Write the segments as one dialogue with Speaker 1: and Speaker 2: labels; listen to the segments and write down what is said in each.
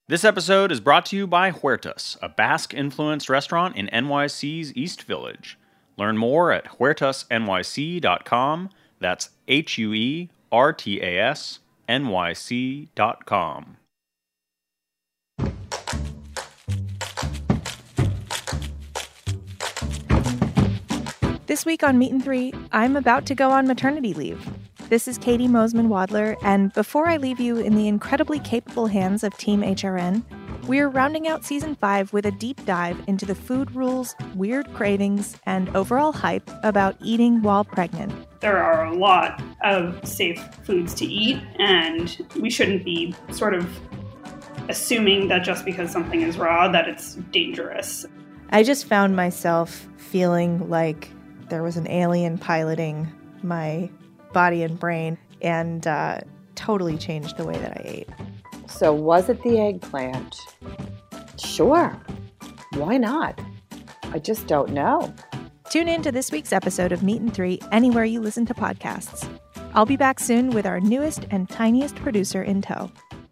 Speaker 1: This episode is brought to you by Huertas, a Basque-influenced restaurant in NYC's East Village. Learn more at huertasnyc.com. That's HUERTASNYC.com.
Speaker 2: This week on Meat and Three, I'm about to go on maternity leave. This is Katie Mosman-Wadler, and before I leave you in the incredibly capable hands of Team HRN, we're rounding out Season 5 with a deep dive into the food rules, weird cravings, and overall hype about eating while pregnant.
Speaker 3: There are a lot of safe foods to eat, and we shouldn't be sort of assuming that just because something is raw that it's dangerous.
Speaker 2: I just found myself feeling like there was an alien piloting my body and brain, and totally changed the way that I ate.
Speaker 4: So was it the eggplant? Sure. Why not? I just don't know.
Speaker 2: Tune in to this week's episode of Meat and Three anywhere you listen to podcasts. I'll be back soon with our newest and tiniest producer in tow.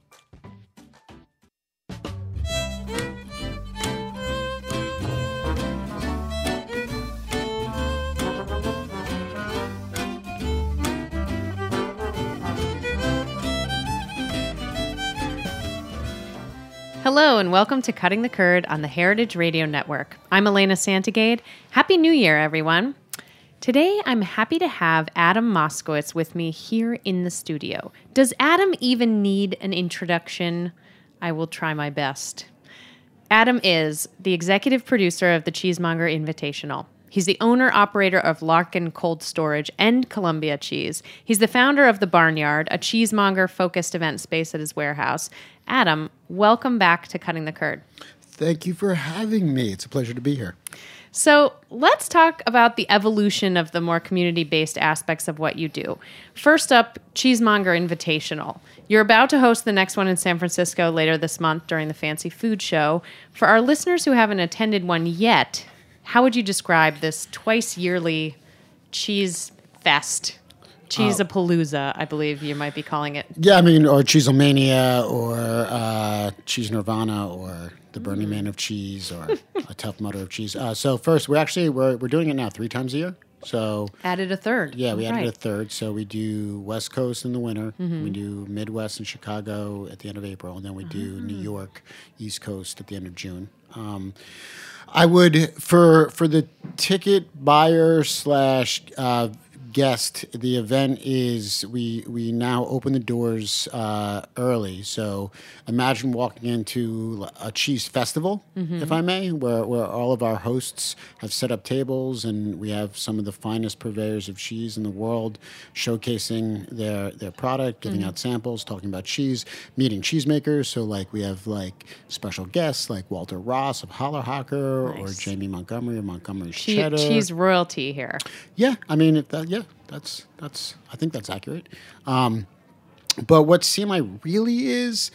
Speaker 5: Hello and welcome to Cutting the Curd on the Heritage Radio Network. I'm Elena Santagade. Happy New Year, everyone. Today, I'm happy to have Adam Moskowitz with me here in the studio. Does Adam even need an introduction? I will try my best. Adam is the executive producer of the Cheesemonger Invitational. He's the owner-operator of Larkin Cold Storage and Columbia Cheese. He's the founder of The Barnyard, a cheesemonger-focused event space at his warehouse. Adam, welcome back to Cutting the Curd.
Speaker 6: Thank you for having me. It's a pleasure to be here.
Speaker 5: So let's talk about the evolution of the more community-based aspects of what you do. First up, Cheesemonger Invitational. You're about to host the next one in San Francisco later this month during the Fancy Food Show. For our listeners who haven't attended one yet, how would you describe this twice-yearly cheese fest? Cheese-a-palooza, I believe you might be calling it.
Speaker 6: Yeah, I mean, or Cheesemania, or Cheese Nirvana, or the Burning Man of Cheese, or a Tough Mudder of Cheese. So first, we're doing it now 3 times a year. So
Speaker 5: Added a third.
Speaker 6: Yeah, we added a third. So we do West Coast in the winter. Mm-hmm. We do Midwest and Chicago at the end of April. And then we do New York, East Coast at the end of June. I would, for the ticket buyer / guest, the event is we now open the doors early. So imagine walking into a cheese festival, if I may, where all of our hosts have set up tables, and we have some of the finest purveyors of cheese in the world showcasing their product, giving out samples, talking about cheese, meeting cheesemakers. So like we have like special guests like Walter Ross of Hollerhocker, or Jamie Montgomery of Montgomery's Cheddar.
Speaker 5: Cheese royalty here.
Speaker 6: Yeah, I mean, that's I think that's accurate. But what CMI really is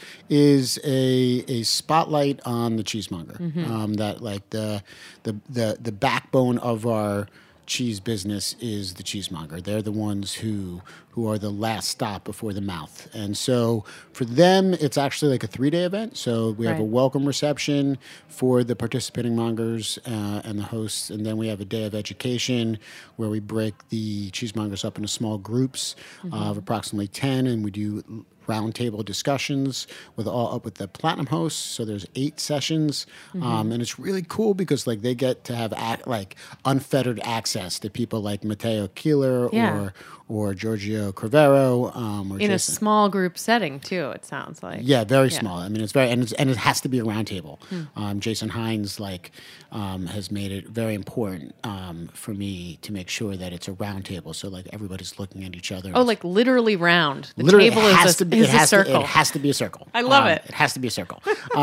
Speaker 6: a spotlight on the cheesemonger. That like the backbone of our cheese business is the cheesemonger. They're the ones who are the last stop before the mouth. And so for them, it's actually like a 3-day event. So we have a welcome reception for the participating mongers and the hosts. And then we have a day of education where we break the cheesemongers up into small groups of approximately 10. And we do roundtable discussions with the platinum hosts. So there's 8 sessions, and it's really cool because like they get to have unfettered access to people like Matteo Keeler or Giorgio Crivero, or
Speaker 5: in
Speaker 6: Jason.
Speaker 5: A small group setting too. It sounds like
Speaker 6: very small. I mean, it's very and it has to be a roundtable. Jason Hines has made it very important for me to make sure that it's a roundtable. So like everybody's looking at each other.
Speaker 5: Oh, like literally round. The
Speaker 6: literally
Speaker 5: table is a circle.
Speaker 6: It has to be a circle.
Speaker 5: I love it.
Speaker 6: It has to be a circle.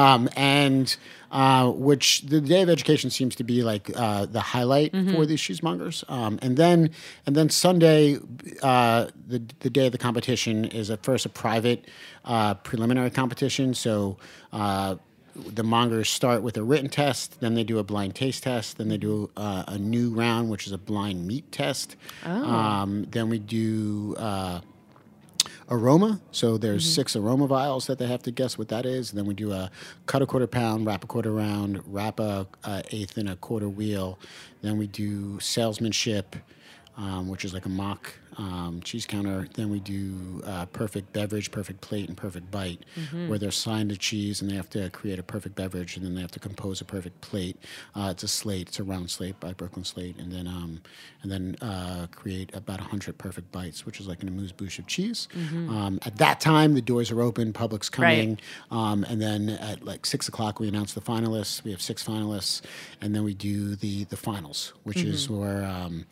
Speaker 6: Which the day of education seems to be like the highlight for these cheesemongers. And then Sunday, the day of the competition is at first a private preliminary competition. So the mongers start with a written test, then they do a blind taste test, then they do a new round, which is a blind meat test. Then we do aroma. So there's 6 aroma vials that they have to guess what that is. And then we do a cut a quarter pound, wrap a quarter round, wrap a eighth and a quarter wheel. Then we do salesmanship, which is like a mock cheese counter. Then we do perfect beverage, perfect plate, and perfect bite, where they're assigned a cheese and they have to create a perfect beverage, and then they have to compose a perfect plate. It's a slate. It's a round slate by Brooklyn Slate, and then create about 100 perfect bites, which is like an amuse-bouche of cheese. At that time, the doors are open, public's coming, and then at like 6 o'clock, we announce the finalists. We have 6 finalists, and then we do the finals, which is where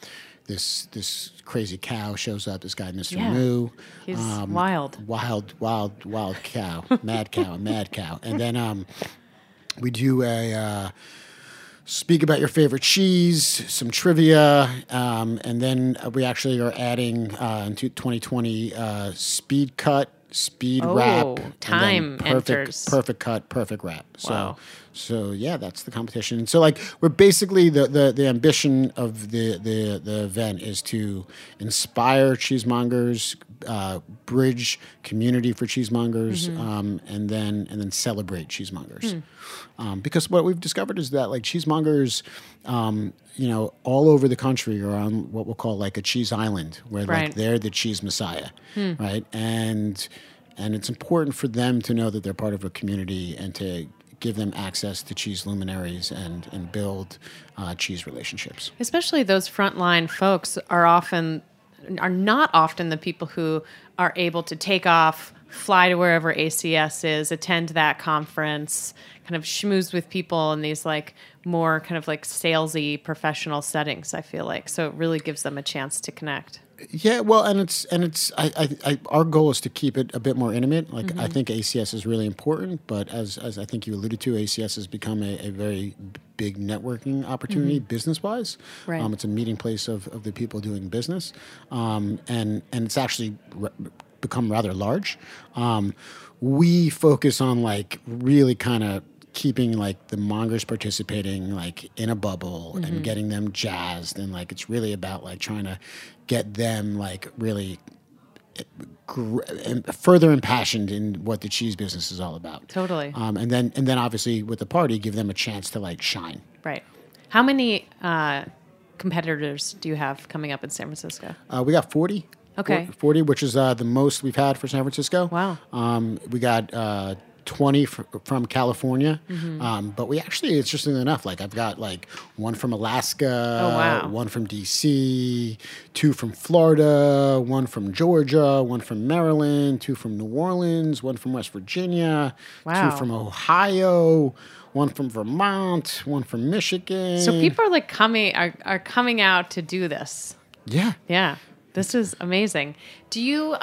Speaker 6: this crazy cow shows up. This guy, Mr. Moo.
Speaker 5: He's wild
Speaker 6: cow, mad cow. And then we do a speak about your favorite cheese, some trivia, and then we actually are adding into 2020 speed cut, speed wrap,
Speaker 5: time
Speaker 6: and then
Speaker 5: enters.
Speaker 6: perfect cut, perfect wrap.
Speaker 5: Wow.
Speaker 6: So yeah, that's the competition. So like we're basically the ambition of the event is to inspire cheesemongers, bridge community for cheesemongers, and then celebrate cheesemongers. Because what we've discovered is that like cheesemongers, all over the country are on what we'll call like a cheese island, where like they're the cheese messiah, right? And it's important for them to know that they're part of a community and to give them access to cheese luminaries and build cheese relationships.
Speaker 5: Especially those frontline folks are not often the people who are able to take off, fly to wherever ACS is, attend that conference, kind of schmooze with people in these like more kind of like salesy professional settings, I feel like. So it really gives them a chance to connect.
Speaker 6: Yeah, well, and it's our goal is to keep it a bit more intimate. Like I think ACS is really important, but as I think you alluded to, ACS has become a very big networking opportunity business wise.
Speaker 5: Right.
Speaker 6: It's a meeting place of the people doing business, and it's actually become rather large. We focus on like really kind of keeping like the mongers participating like in a bubble and getting them jazzed, and like it's really about like trying to get them like really further impassioned in what the cheese business is all about.
Speaker 5: Totally.
Speaker 6: And then obviously with the party, give them a chance to like shine.
Speaker 5: Right. How many competitors do you have coming up in San Francisco?
Speaker 6: We got 40.
Speaker 5: Okay.
Speaker 6: 40, which is the most we've had for San Francisco.
Speaker 5: Wow.
Speaker 6: We got 20 from California, but we actually, it's just enough. Like I've got like one from Alaska, one from DC, 2 from Florida, 1 from Georgia, 1 from Maryland, 2 from New Orleans, 1 from West Virginia, 2 from Ohio, 1 from Vermont, 1 from Michigan.
Speaker 5: So people are like coming out to do this.
Speaker 6: Yeah.
Speaker 5: Yeah. This is amazing. Do you,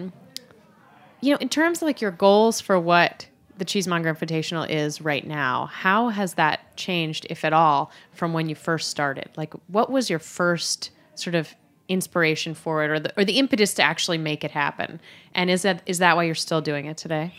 Speaker 5: in terms of like your goals for what the Cheesemonger Invitational is right now, how has that changed, if at all, from when you first started? Like, what was your first sort of inspiration for it, or the impetus to actually make it happen? And is that why you're still doing it today?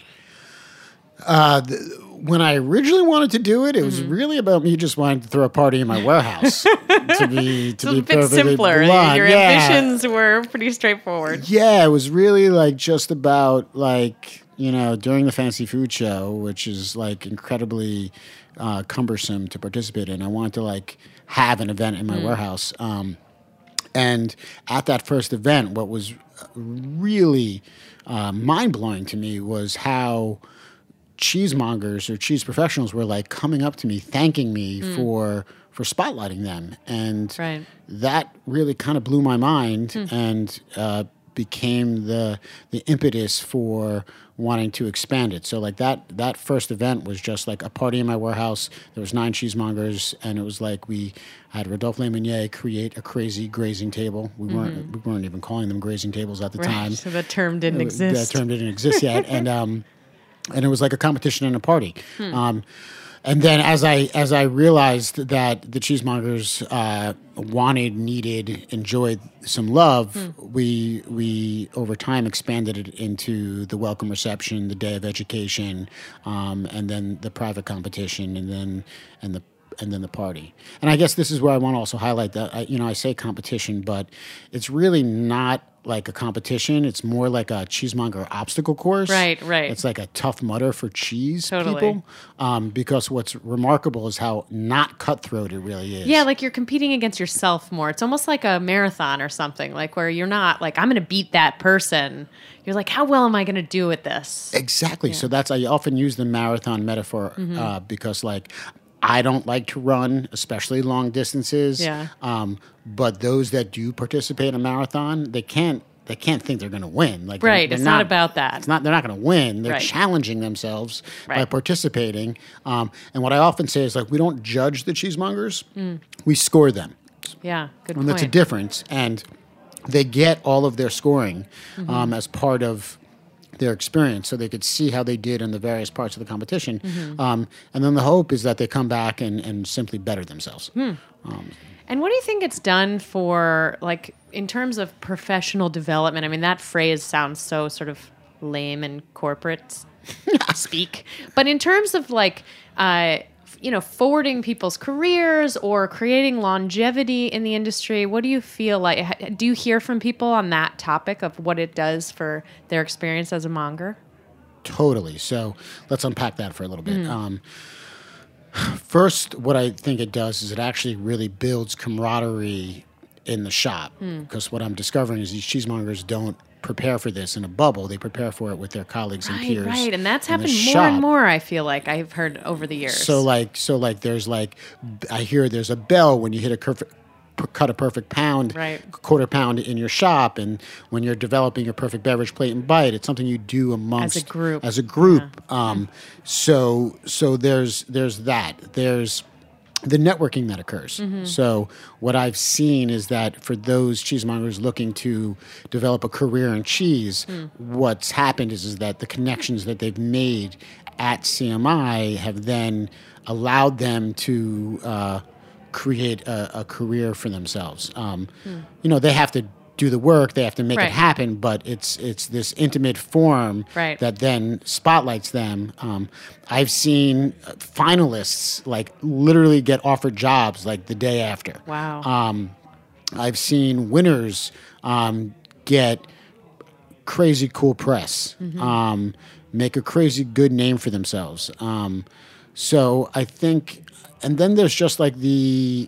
Speaker 6: When I originally wanted to do it, it was really about me just wanting to throw a party in my warehouse. to be
Speaker 5: a bit
Speaker 6: perfectly
Speaker 5: simpler.
Speaker 6: blunt.
Speaker 5: Your ambitions were pretty straightforward.
Speaker 6: Yeah, it was really like just about like, during the Fancy Food Show, which is like incredibly cumbersome to participate in. I wanted to like have an event in my warehouse. And at that first event, what was really mind-blowing to me was how cheesemongers or cheese professionals were like coming up to me, thanking me for spotlighting them. And that really kind of blew my mind and became the impetus for wanting to expand it. So like that first event was just like a party in my warehouse. There was 9 cheesemongers, and it was like we had Rodolphe Lemonnier create a crazy grazing table. We weren't even calling them grazing tables at the time.
Speaker 5: So the term didn't exist.
Speaker 6: That term didn't exist yet. And it was like a competition and a party. And then as I realized that the cheesemongers wanted, needed, enjoyed some love, we over time expanded it into the welcome reception, the day of education, and then the private competition, and then the party. And I guess this is where I want to also highlight that I say competition, but it's really not like a competition. It's more like a cheesemonger obstacle course.
Speaker 5: Right.
Speaker 6: It's like a Tough Mudder for cheese
Speaker 5: Totally.
Speaker 6: people. Because what's remarkable is how not cutthroat it really is.
Speaker 5: Yeah, like you're competing against yourself more. It's almost like a marathon or something, like where you're not like, I'm going to beat that person. You're like, how well am I going to do at this?
Speaker 6: Exactly. So I often use the marathon metaphor because, like, I don't like to run, especially long distances.
Speaker 5: Yeah.
Speaker 6: But those that do participate in a marathon, they can't think they're going to win. Like,
Speaker 5: Right.
Speaker 6: they're
Speaker 5: It's not about that.
Speaker 6: They're not going to win. They're
Speaker 5: Right.
Speaker 6: challenging themselves by
Speaker 5: Right.
Speaker 6: participating. And what I often say is, like, we don't judge the cheesemongers; we score them.
Speaker 5: Yeah, good
Speaker 6: And
Speaker 5: point.
Speaker 6: that's a difference. And they get all of their scoring as part of their experience, so they could see how they did in the various parts of the competition. And then the hope is that they come back and simply better themselves.
Speaker 5: And what do you think it's done for, like, in terms of professional development? I mean, that phrase sounds so sort of lame and corporate speak. But in terms of, like, forwarding people's careers or creating longevity in the industry, what do you feel like? Do you hear from people on that topic of what it does for their experience as a monger?
Speaker 6: Totally. So let's unpack that for a little bit. First, what I think it does is it actually really builds camaraderie in the shop. Because what I'm discovering is these cheesemongers don't prepare for this in a bubble. They prepare for it with their colleagues and peers.
Speaker 5: Right. And that's
Speaker 6: in the
Speaker 5: happened more
Speaker 6: shop.
Speaker 5: and more, I feel like, I've heard over the years.
Speaker 6: So there's like, I hear there's a bell when you hit cut a perfect pound,
Speaker 5: Right.
Speaker 6: quarter pound in your shop, and when you're developing your perfect beverage plate and bite, it's something you do amongst
Speaker 5: As a group.
Speaker 6: So there's that. There's the networking that occurs. So what I've seen is that for those cheesemongers looking to develop a career in cheese, what's happened is that the connections that they've made at CMI have then allowed them to create a career for themselves. They have to do the work, they have to make
Speaker 5: Right.
Speaker 6: it happen, but it's this intimate forum
Speaker 5: Right.
Speaker 6: that then spotlights them. I've seen finalists like literally get offered jobs like the day after.
Speaker 5: Wow.
Speaker 6: I've seen winners get crazy cool press, make a crazy good name for themselves. So I think, and then there's just like the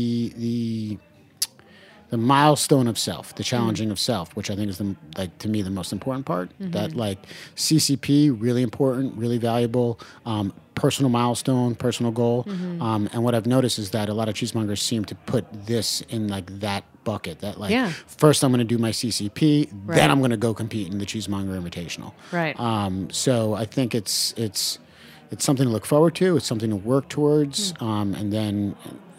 Speaker 6: milestone of self, the challenging of self, which I think is to me the most important part. That like CCP, really important, really valuable, personal milestone, personal goal. And what I've noticed is that a lot of cheesemongers seem to put this in like that bucket. That like first I'm going to do my CCP, then I'm going to go compete in the Cheesemonger Invitational.
Speaker 5: Right.
Speaker 6: So I think it's something to look forward to. It's something to work towards. And then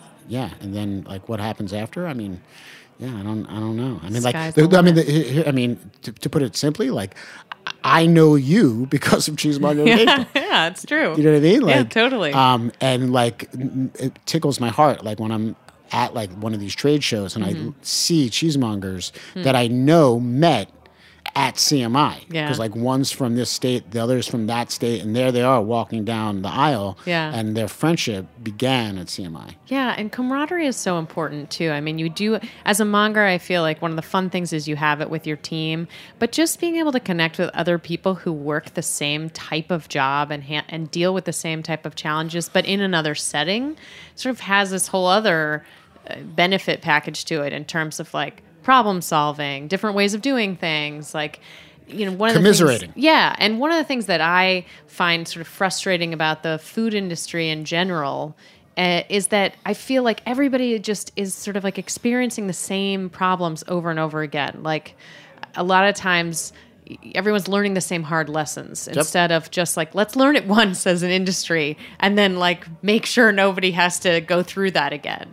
Speaker 6: like what happens after? I mean, I don't know. I mean,
Speaker 5: Sky's
Speaker 6: like,
Speaker 5: the limit.
Speaker 6: to put it simply, like, I know you because of Cheesemonger Invitational.
Speaker 5: Yeah, it's true.
Speaker 6: You know what I mean? Like,
Speaker 5: Yeah, totally.
Speaker 6: And like, it tickles my heart. Like when I'm at like one of these trade shows and I see cheesemongers that I know met at CMI.
Speaker 5: Yeah.
Speaker 6: Because like one's from this state, the other's from that state, and there they are walking down the aisle.
Speaker 5: Yeah.
Speaker 6: And their friendship began at CMI.
Speaker 5: Yeah, and camaraderie is so important too. I mean, you do, as a monger, I feel like one of the fun things is you have it with your team, but just being able to connect with other people who work the same type of job and deal with the same type of challenges, but in another setting, sort of has this whole other benefit package to it in terms of like problem solving, different ways of doing things, like, one of
Speaker 6: commiserating.
Speaker 5: The things, yeah, and one of the things that I find sort of frustrating about the food industry in general is that I feel like everybody just is sort of like experiencing the same problems over and over again. Like a lot of times everyone's learning the same hard lessons instead of just like, let's learn it once as an industry and then like make sure nobody has to go through that again,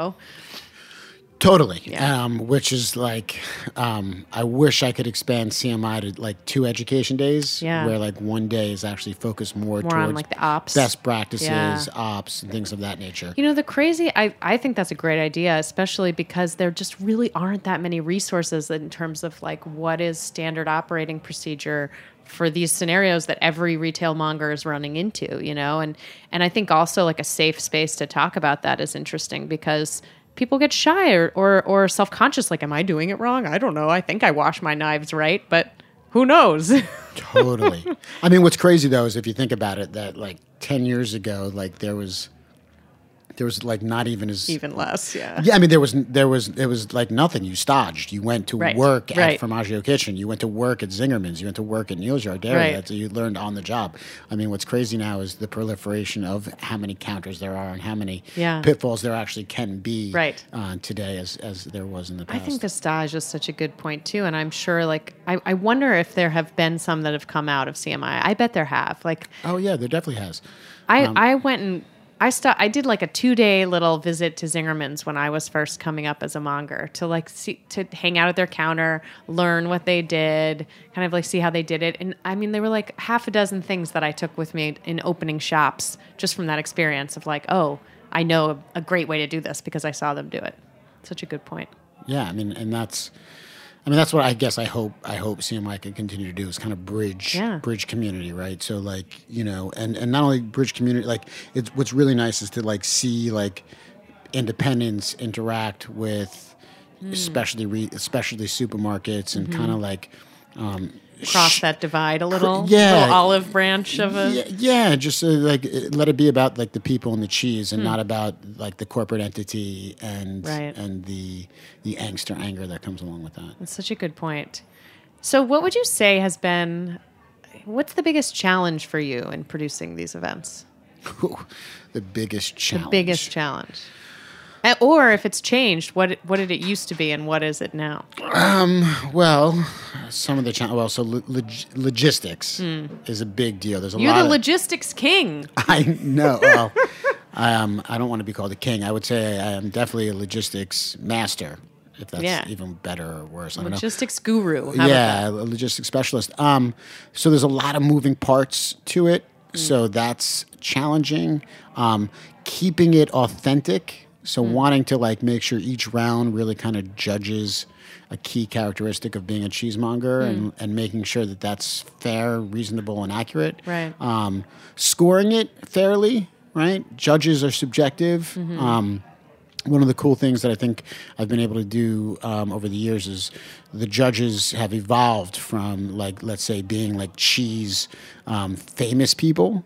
Speaker 6: Totally.
Speaker 5: Yeah.
Speaker 6: Which is like, I wish I could expand CMI to like 2 education days where like one day is actually focused more towards
Speaker 5: on like the ops,
Speaker 6: best practices, ops, and things of that nature.
Speaker 5: I think that's a great idea, especially because there just really aren't that many resources in terms of like what is standard operating procedure for these scenarios that every retail monger is running into, and I think also like a safe space to talk about that is interesting because people get shy or self-conscious. Like, am I doing it wrong? I don't know. I think I wash my knives right, but who knows?
Speaker 6: Totally. I mean, what's crazy though is if you think about it, that like 10 years ago, like there was like not even as
Speaker 5: Even less, yeah.
Speaker 6: Yeah, I mean, it was like nothing. You stodged. You went to work at Formaggio Kitchen. You went to work at Zingerman's. You went to work at Neil's Yard Dairy.
Speaker 5: Right.
Speaker 6: You learned on the job. I mean, what's crazy now is the proliferation of how many counters there are and how many pitfalls there actually can be today as there was in the past.
Speaker 5: I think the stage is such a good point too, and I'm sure. Like, I wonder if there have been some that have come out of CMI. I bet there have. Like,
Speaker 6: oh yeah, there definitely has.
Speaker 5: I went and. I did like a 2-day little visit to Zingerman's when I was first coming up as a monger to hang out at their counter, learn what they did, kind of like see how they did it. And I mean, there were like half a dozen things that I took with me in opening shops just from that experience of like, oh, I know a great way to do this because I saw them do it. Such a good point.
Speaker 6: Yeah, I mean, that's what I guess I hope CMI can continue to do is kind of bridge community, right? So like, you know, and not only bridge community, like it's what's really nice is to like see like independents interact with specialty supermarkets and kind of like
Speaker 5: cross that divide a little.
Speaker 6: Yeah,
Speaker 5: little olive branch of a
Speaker 6: just like let it be about like the people and the cheese and not about like the corporate entity and the angst or anger that comes along with that.
Speaker 5: That's such a good point. So what would you say what's the biggest challenge for you in producing these events?
Speaker 6: The biggest challenge.
Speaker 5: The biggest challenge. Or if it's changed, what did it used to be and what is it now?
Speaker 6: Well, some of the so logistics is a big deal. There's
Speaker 5: You're the logistics king.
Speaker 6: I know. Well, I don't want to be called a king. I would say I am definitely a logistics master, if that's even better or worse. I don't know.
Speaker 5: Logistics guru. How about that?
Speaker 6: A logistics specialist. So there's a lot of moving parts to it. So that's challenging. Keeping it authentic. So wanting to like make sure each round really kind of judges a key characteristic of being a cheesemonger and making sure that that's fair, reasonable, and accurate.
Speaker 5: Right.
Speaker 6: Scoring it fairly, right? Judges are subjective. One of the cool things that I think I've been able to do over the years is the judges have evolved from like, let's say, being like cheese famous people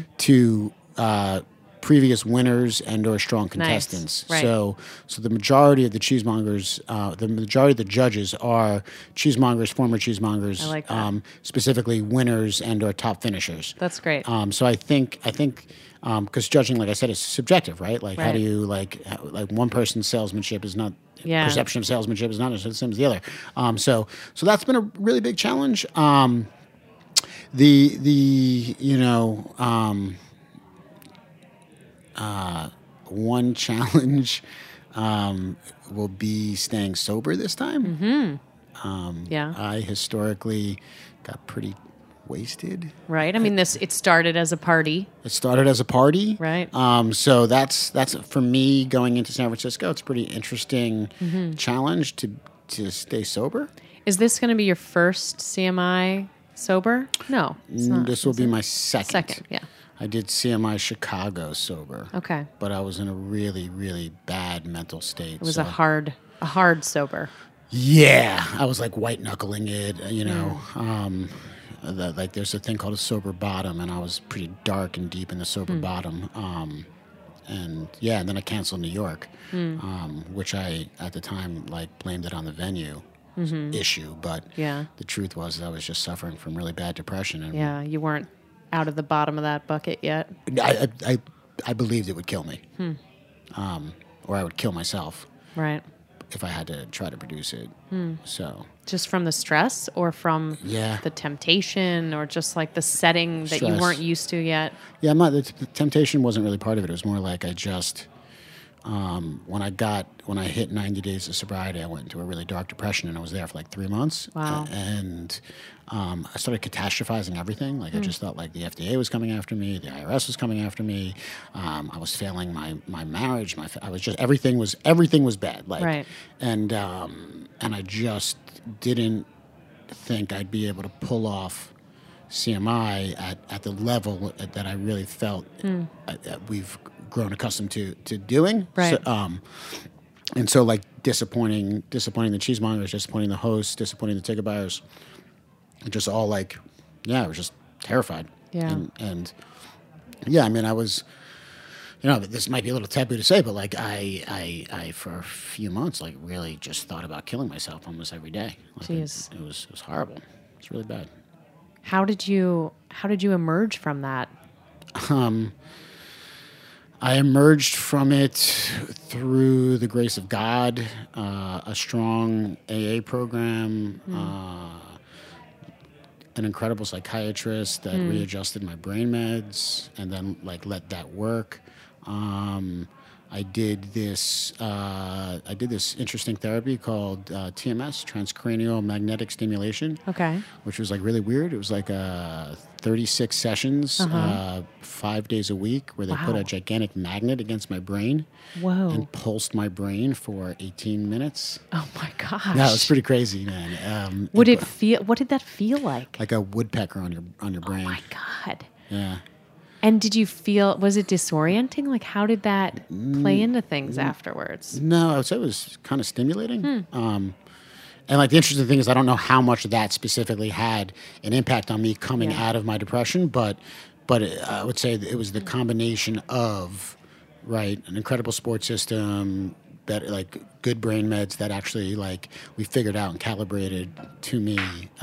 Speaker 6: to previous winners and or strong contestants.
Speaker 5: Nice. Right.
Speaker 6: So the majority of the cheesemongers, the majority of the judges are cheesemongers, former cheesemongers,
Speaker 5: I like that.
Speaker 6: Specifically winners and or top finishers.
Speaker 5: That's great.
Speaker 6: So I think because judging, like I said, is subjective, right? Like how do you like one person's salesmanship is not perception of salesmanship is not the same as the other. So that's been a really big challenge. One challenge will be staying sober this time. I historically got pretty wasted.
Speaker 5: Right. I mean, it started as a party.
Speaker 6: Right. So that's for me going into San Francisco. It's a pretty interesting challenge to stay sober.
Speaker 5: Is this going to be your first CMI sober? No, it's not.
Speaker 6: This will be my second.
Speaker 5: Second, yeah.
Speaker 6: I did CMI Chicago sober.
Speaker 5: Okay.
Speaker 6: But I was in a really, really bad mental state.
Speaker 5: It was a hard sober.
Speaker 6: Yeah. I was like white knuckling it, you know. Like there's a thing called a sober bottom, and I was pretty dark and deep in the sober bottom. And then I canceled New York, which I, at the time, like blamed it on the venue issue. But the truth was I was just suffering from really bad depression. And
Speaker 5: you weren't out of the bottom of that bucket yet.
Speaker 6: I believed it would kill me, or I would kill myself,
Speaker 5: right?
Speaker 6: If I had to try to produce it. So
Speaker 5: just from the stress, or from the temptation, or just like the setting that you weren't used to yet.
Speaker 6: Yeah, the temptation wasn't really part of it. It was more like I just when I hit 90 days of sobriety, I went into a really dark depression, and I was there for like 3 months.
Speaker 5: Wow.
Speaker 6: And I started catastrophizing everything. Like I just thought like the FDA was coming after me, the IRS was coming after me. I was failing my marriage. I was just everything was bad. Like,
Speaker 5: right.
Speaker 6: And I just didn't think I'd be able to pull off CMI at the level that I really felt we've grown accustomed to doing.
Speaker 5: Right.
Speaker 6: So, And so like disappointing the cheesemongers, disappointing the hosts, disappointing the ticket buyers, just all like, I was just terrified.
Speaker 5: Yeah.
Speaker 6: And yeah, I mean, I was, this might be a little taboo to say, but like I for a few months, like really just thought about killing myself almost every day. Like
Speaker 5: Jeez.
Speaker 6: It was horrible. It's really bad.
Speaker 5: How did you emerge from that?
Speaker 6: I emerged from it through the grace of God, a strong AA program, an incredible psychiatrist that readjusted my brain meds, and then like let that work. I did this interesting therapy called TMS, transcranial magnetic stimulation.
Speaker 5: Okay.
Speaker 6: Which was like really weird. It was like 36 sessions, 5 days a week, where they put a gigantic magnet against my brain.
Speaker 5: Whoa.
Speaker 6: And pulsed my brain for 18 minutes.
Speaker 5: Oh my gosh.
Speaker 6: No, it was pretty crazy, man.
Speaker 5: What did that feel like?
Speaker 6: Like a woodpecker on your brain.
Speaker 5: Oh my God.
Speaker 6: Yeah.
Speaker 5: And did you feel, was it disorienting? Like, how did that play into things afterwards?
Speaker 6: No, I would say it was kind of stimulating. And like the interesting thing is I don't know how much that specifically had an impact on me coming out of my depression, but I would say that it was the combination of, right, an incredible support system, that like good brain meds that actually like we figured out and calibrated to me.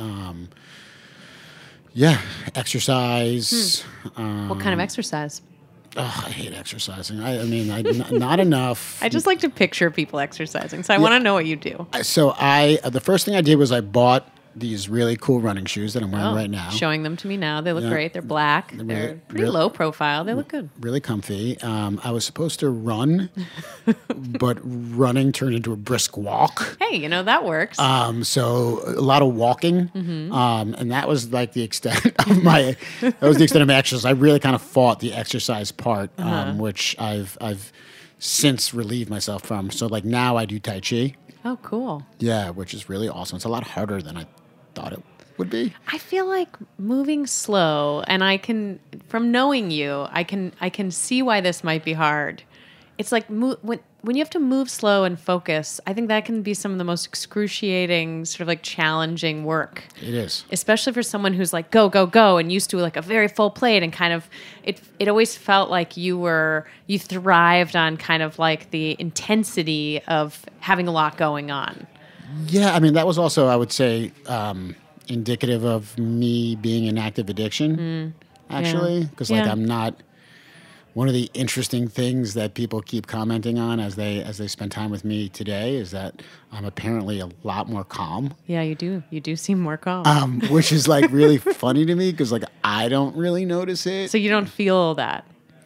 Speaker 6: Exercise.
Speaker 5: What kind of exercise?
Speaker 6: Oh, I hate exercising. I mean, not enough.
Speaker 5: I just like to picture people exercising, so I want to know what you do.
Speaker 6: So the first thing I did was I bought these really cool running shoes that I'm wearing right now.
Speaker 5: Showing them to me now. They look great. They're black. They're pretty low profile. They look good.
Speaker 6: Really comfy. I was supposed to run, but running turned into a brisk walk.
Speaker 5: Hey, that works.
Speaker 6: So a lot of walking, and that was like the extent of my exercise. I really kind of fought the exercise part, which I've since relieved myself from. So like now I do Tai Chi.
Speaker 5: Oh, cool.
Speaker 6: Yeah, which is really awesome. It's a lot harder than I thought it would be.
Speaker 5: I feel like moving slow, and from knowing you, I can see why this might be hard. It's like when you have to move slow and focus, I think that can be some of the most excruciating, sort of like challenging work.
Speaker 6: It is.
Speaker 5: Especially for someone who's like go, go, go and used to like a very full plate, and kind of it always felt like you thrived on kind of like the intensity of having a lot going on. Yeah,
Speaker 6: I mean, that was also, I would say, indicative of me being in active addiction, actually. Because I'm not... One of the interesting things that people keep commenting on as they spend time with me today is that I'm apparently a lot more calm.
Speaker 5: Yeah, you do. You do seem more calm.
Speaker 6: Which is like really funny to me because like I don't really notice it.
Speaker 5: So you don't feel that?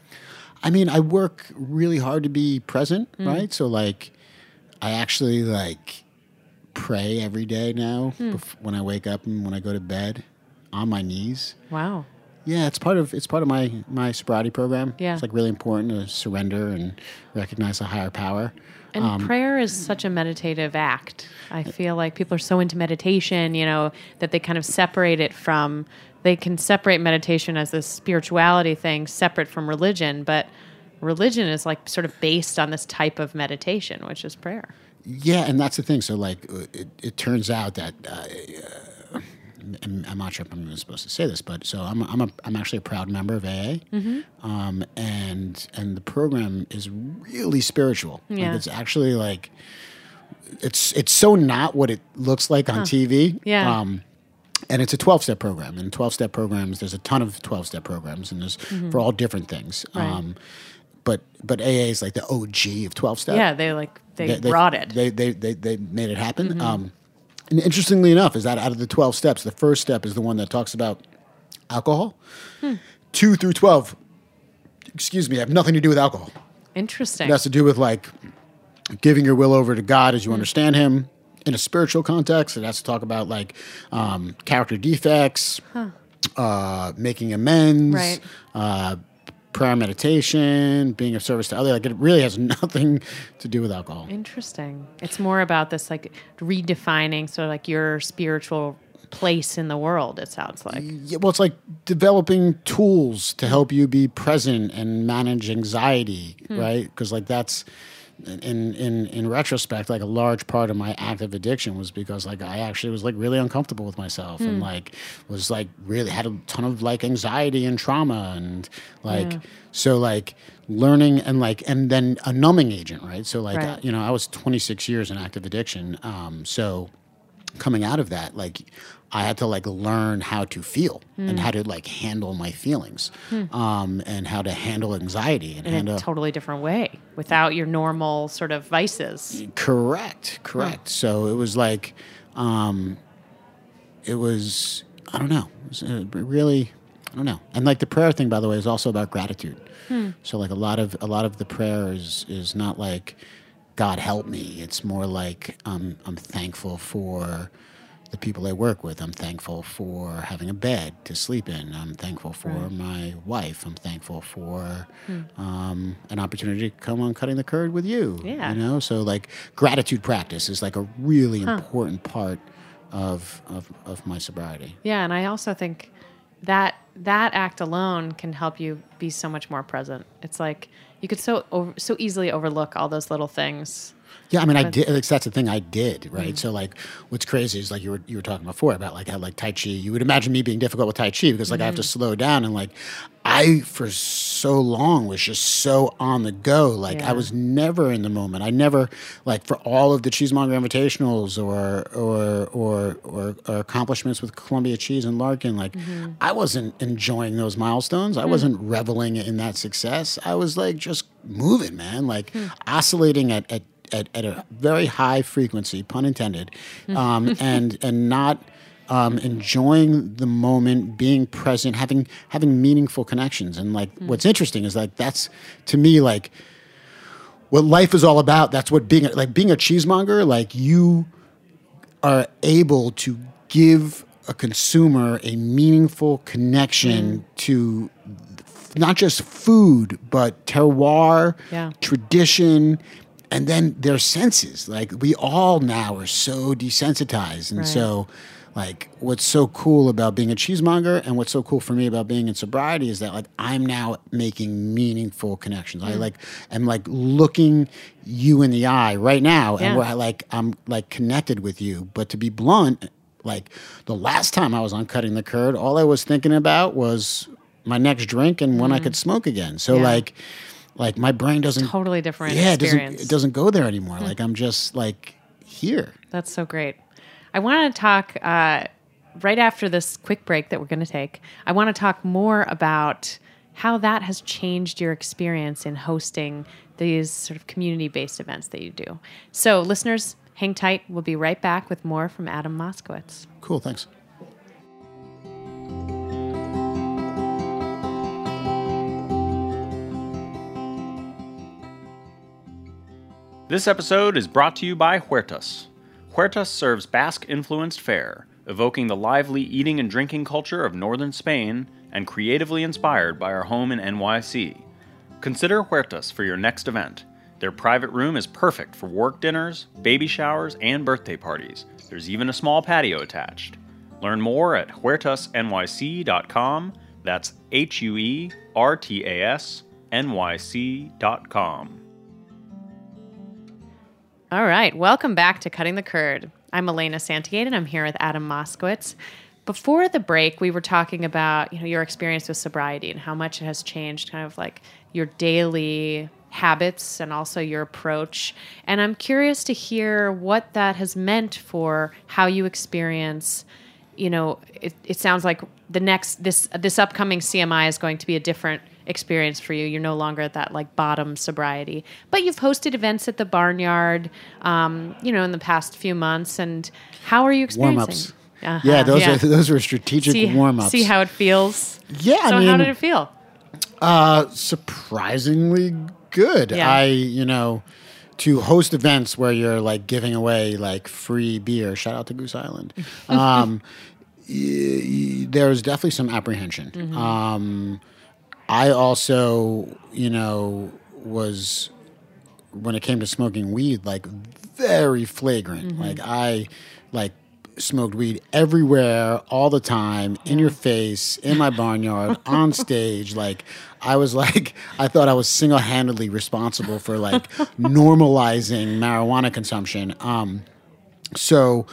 Speaker 6: I mean, I work really hard to be present, right? So like I actually like pray every day now when I wake up and when I go to bed on my knees.
Speaker 5: Wow.
Speaker 6: Yeah, it's part of my sobriety program.
Speaker 5: Yeah.
Speaker 6: It's like really important to surrender and recognize a higher power.
Speaker 5: And prayer is such a meditative act. I feel like people are so into meditation, that they kind of separate it from, they can separate meditation as this spirituality thing separate from religion, but religion is like sort of based on this type of meditation, which is prayer.
Speaker 6: Yeah, and that's the thing. So like it turns out that I'm not sure if I'm even supposed to say this, but so I'm actually a proud member of AA, and the program is really spiritual.
Speaker 5: Yeah.
Speaker 6: Like it's actually like it's so not what it looks like on TV.
Speaker 5: Yeah.
Speaker 6: And it's a 12-step program. And 12-step programs, there's a ton of 12-step programs, and there's for all different things.
Speaker 5: Right.
Speaker 6: But AA is like the OG of 12-step.
Speaker 5: Yeah, they brought it.
Speaker 6: They made it happen. And interestingly enough, is that out of the 12 steps, the first step is the one that talks about alcohol. 2 through 12, have nothing to do with alcohol.
Speaker 5: Interesting.
Speaker 6: It has to do with like giving your will over to God as you understand Him. In a spiritual context, it has to talk about like character defects, making amends, prayer, meditation, being of service to others. Like it really has nothing to do with alcohol.
Speaker 5: Interesting. It's more about this like redefining sort of like your spiritual place in the world, it sounds like.
Speaker 6: Yeah, well, it's like developing tools to help you be present and manage anxiety, right? Because like that's in retrospect, like a large part of my active addiction was because like I actually was like really uncomfortable with myself and like was like really had a ton of like anxiety and trauma and like so like learning and then a numbing agent, right? So like
Speaker 5: Right.
Speaker 6: I was 26 years in active addiction, so coming out of that, like I had to like learn how to feel and how to like handle my feelings, and how to handle anxiety and
Speaker 5: In
Speaker 6: handle
Speaker 5: a totally different way, without your normal sort of vices.
Speaker 6: correct. So it was like, it was I don't know, it was really I don't know. And like the prayer thing, by the way, is also about gratitude. So like a lot of the prayer is not like God help me. It's more like I'm thankful for the people I work with. I'm thankful for having a bed to sleep in. I'm thankful for my wife. I'm thankful for an opportunity to come on Cutting the Curd with you.
Speaker 5: Yeah.
Speaker 6: So like gratitude practice is like a really important part of my sobriety.
Speaker 5: Yeah, and I also think that act alone can help you be so much more present. It's like you could so easily overlook all those little things.
Speaker 6: Yeah, I mean, I did. Like, that's the thing I did, right? So, like, what's crazy is like you were talking before about like how like Tai Chi. You would imagine me being difficult with Tai Chi because like I have to slow down and like I for so long was just so on the go. Like I was never in the moment. I never like for all of the Cheesemonger Invitationals or accomplishments with Columbia Cheese and Larkin. Like I wasn't enjoying those milestones. I wasn't reveling in that success. I was like just moving, man. Like oscillating at a very high frequency, pun intended, and not enjoying the moment, being present, having meaningful connections. And like, what's interesting is like that's to me like what life is all about. That's what being a cheesemonger. Like you are able to give a consumer a meaningful connection to not just food, but terroir, tradition. And then their senses, like we all now are so desensitized. And so like what's so cool about being a cheesemonger and what's so cool for me about being in sobriety is that like I'm now making meaningful connections. I like am like looking you in the eye right now and we're like I'm like connected with you. But to be blunt, like the last time I was on Cutting the Curd, all I was thinking about was my next drink and when I could smoke again. So like my brain doesn't
Speaker 5: Totally different
Speaker 6: experience. It doesn't go there anymore. Like I'm just like here.
Speaker 5: That's so great. I want to talk right after this quick break that we're going to take. I want to talk more about how that has changed your experience in hosting these sort of community-based events that you do. So listeners, hang tight. We'll be right back with more from Adam Moskowitz.
Speaker 6: Cool. Thanks.
Speaker 1: This episode is brought to you by Huertas. Huertas serves Basque-influenced fare, evoking the lively eating and drinking culture of northern Spain and creatively inspired by our home in NYC. Consider Huertas for your next event. Their private room is perfect for work dinners, baby showers, and birthday parties. There's even a small patio attached. Learn more at huertasnyc.com. That's HUERTASNYC.com.
Speaker 5: All right, welcome back to Cutting the Curd. I'm Elena Santagate, and I'm here with Adam Moskowitz. Before the break, we were talking about your experience with sobriety and how much it has changed, kind of like your daily habits and also your approach. And I'm curious to hear what that has meant for how you experience. It sounds like this upcoming CMI is going to be a different experience for you. You're no longer at that like bottom sobriety, but you've hosted events at the Barnyard, in the past few months. And how are you experiencing?
Speaker 6: Warm-ups. Yeah, those were strategic warm-ups.
Speaker 5: See how it feels?
Speaker 6: Yeah.
Speaker 5: So how did it feel?
Speaker 6: Surprisingly good.
Speaker 5: Yeah.
Speaker 6: To host events where you're like giving away like free beer, shout out to Goose Island. There's definitely some apprehension.
Speaker 5: Mm-hmm.
Speaker 6: I also, was, when it came to smoking weed, like very flagrant.
Speaker 5: Mm-hmm.
Speaker 6: Like I, smoked weed everywhere, all the time, in your face, in my barnyard, on stage. Like, I thought I was single-handedly responsible for like normalizing marijuana consumption. So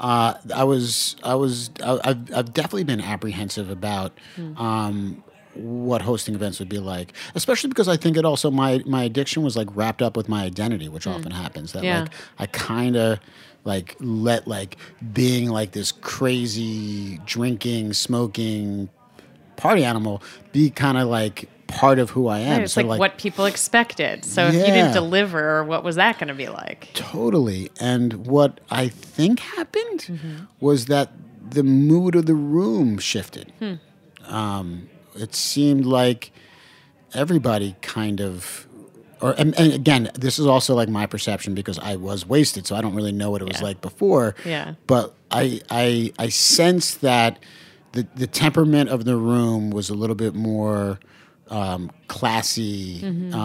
Speaker 6: I've definitely been apprehensive about what hosting events would be like, especially because I think it also my addiction was like wrapped up with my identity, which often happens. That like I kind of like let like being like this crazy drinking, smoking party animal be kind of like part of who I am.
Speaker 5: Right, it's
Speaker 6: so
Speaker 5: like what people expected. So if you didn't deliver, what was that going to be like?
Speaker 6: Totally. And what I think happened was that the mood of the room shifted. It seemed like everybody kind of, and again, this is also like my perception because I was wasted, so I don't really know what it was like before.
Speaker 5: Yeah.
Speaker 6: But I sensed that the temperament of the room was a little bit more classy,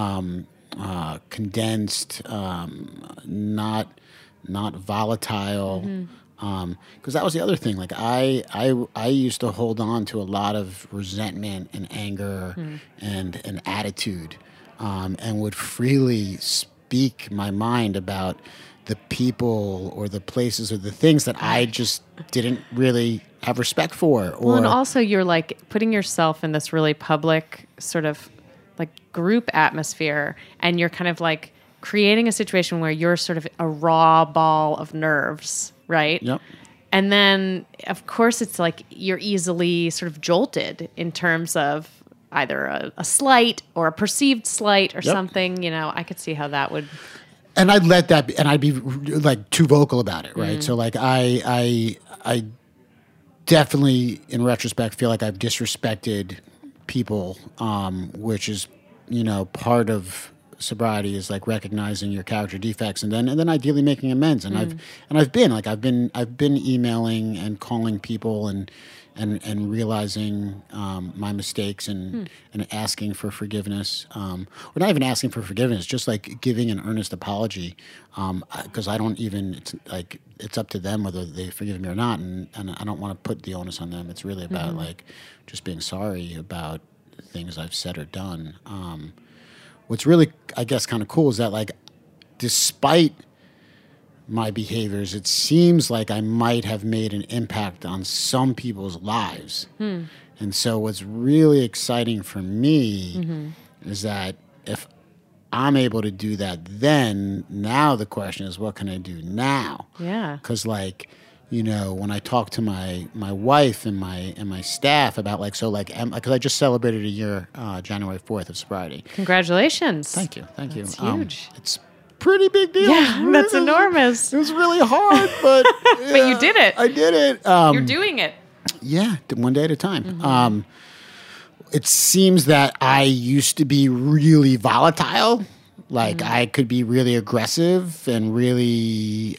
Speaker 6: condensed, not volatile. Because that was the other thing. Like I used to hold on to a lot of resentment and anger and attitude, and would freely speak my mind about the people or the places or the things that I just didn't really have respect for.
Speaker 5: Well, and also you're like putting yourself in this really public sort of like group atmosphere, and you're kind of like creating a situation where you're sort of a raw ball of nerves, right?
Speaker 6: Yep.
Speaker 5: And then, of course, it's like you're easily sort of jolted in terms of either a slight or a perceived slight or something. You know, I could see how that would.
Speaker 6: And I'd let that be, and I'd be like too vocal about it, right? So like I definitely, in retrospect, feel like I've disrespected people, which is, you know, part of sobriety is like recognizing your character defects and then ideally making amends. And I've been emailing and calling people and realizing my mistakes and asking for forgiveness, or not even asking for forgiveness, just like giving an earnest apology, because I don't even, it's like it's up to them whether they forgive me or not, and I don't want to put the onus on them. It's really about like just being sorry about things I've said or done. What's really, I guess, kind of cool is that like despite my behaviors, it seems like I might have made an impact on some people's lives. And so what's really exciting for me is that if I'm able to do that, then now the question is, what can I do now?
Speaker 5: Yeah.
Speaker 6: Because like, you know, when I talk to my wife and my staff about like, so like, because I just celebrated a year, January 4th of sobriety.
Speaker 5: Congratulations.
Speaker 6: Thank you.
Speaker 5: That's huge.
Speaker 6: It's pretty big deal.
Speaker 5: Yeah, that's enormous.
Speaker 6: It was really hard, but
Speaker 5: But you did it.
Speaker 6: I did it.
Speaker 5: You're doing it.
Speaker 6: Yeah, one day at a time. It seems that I used to be really volatile. Like I could be really aggressive and really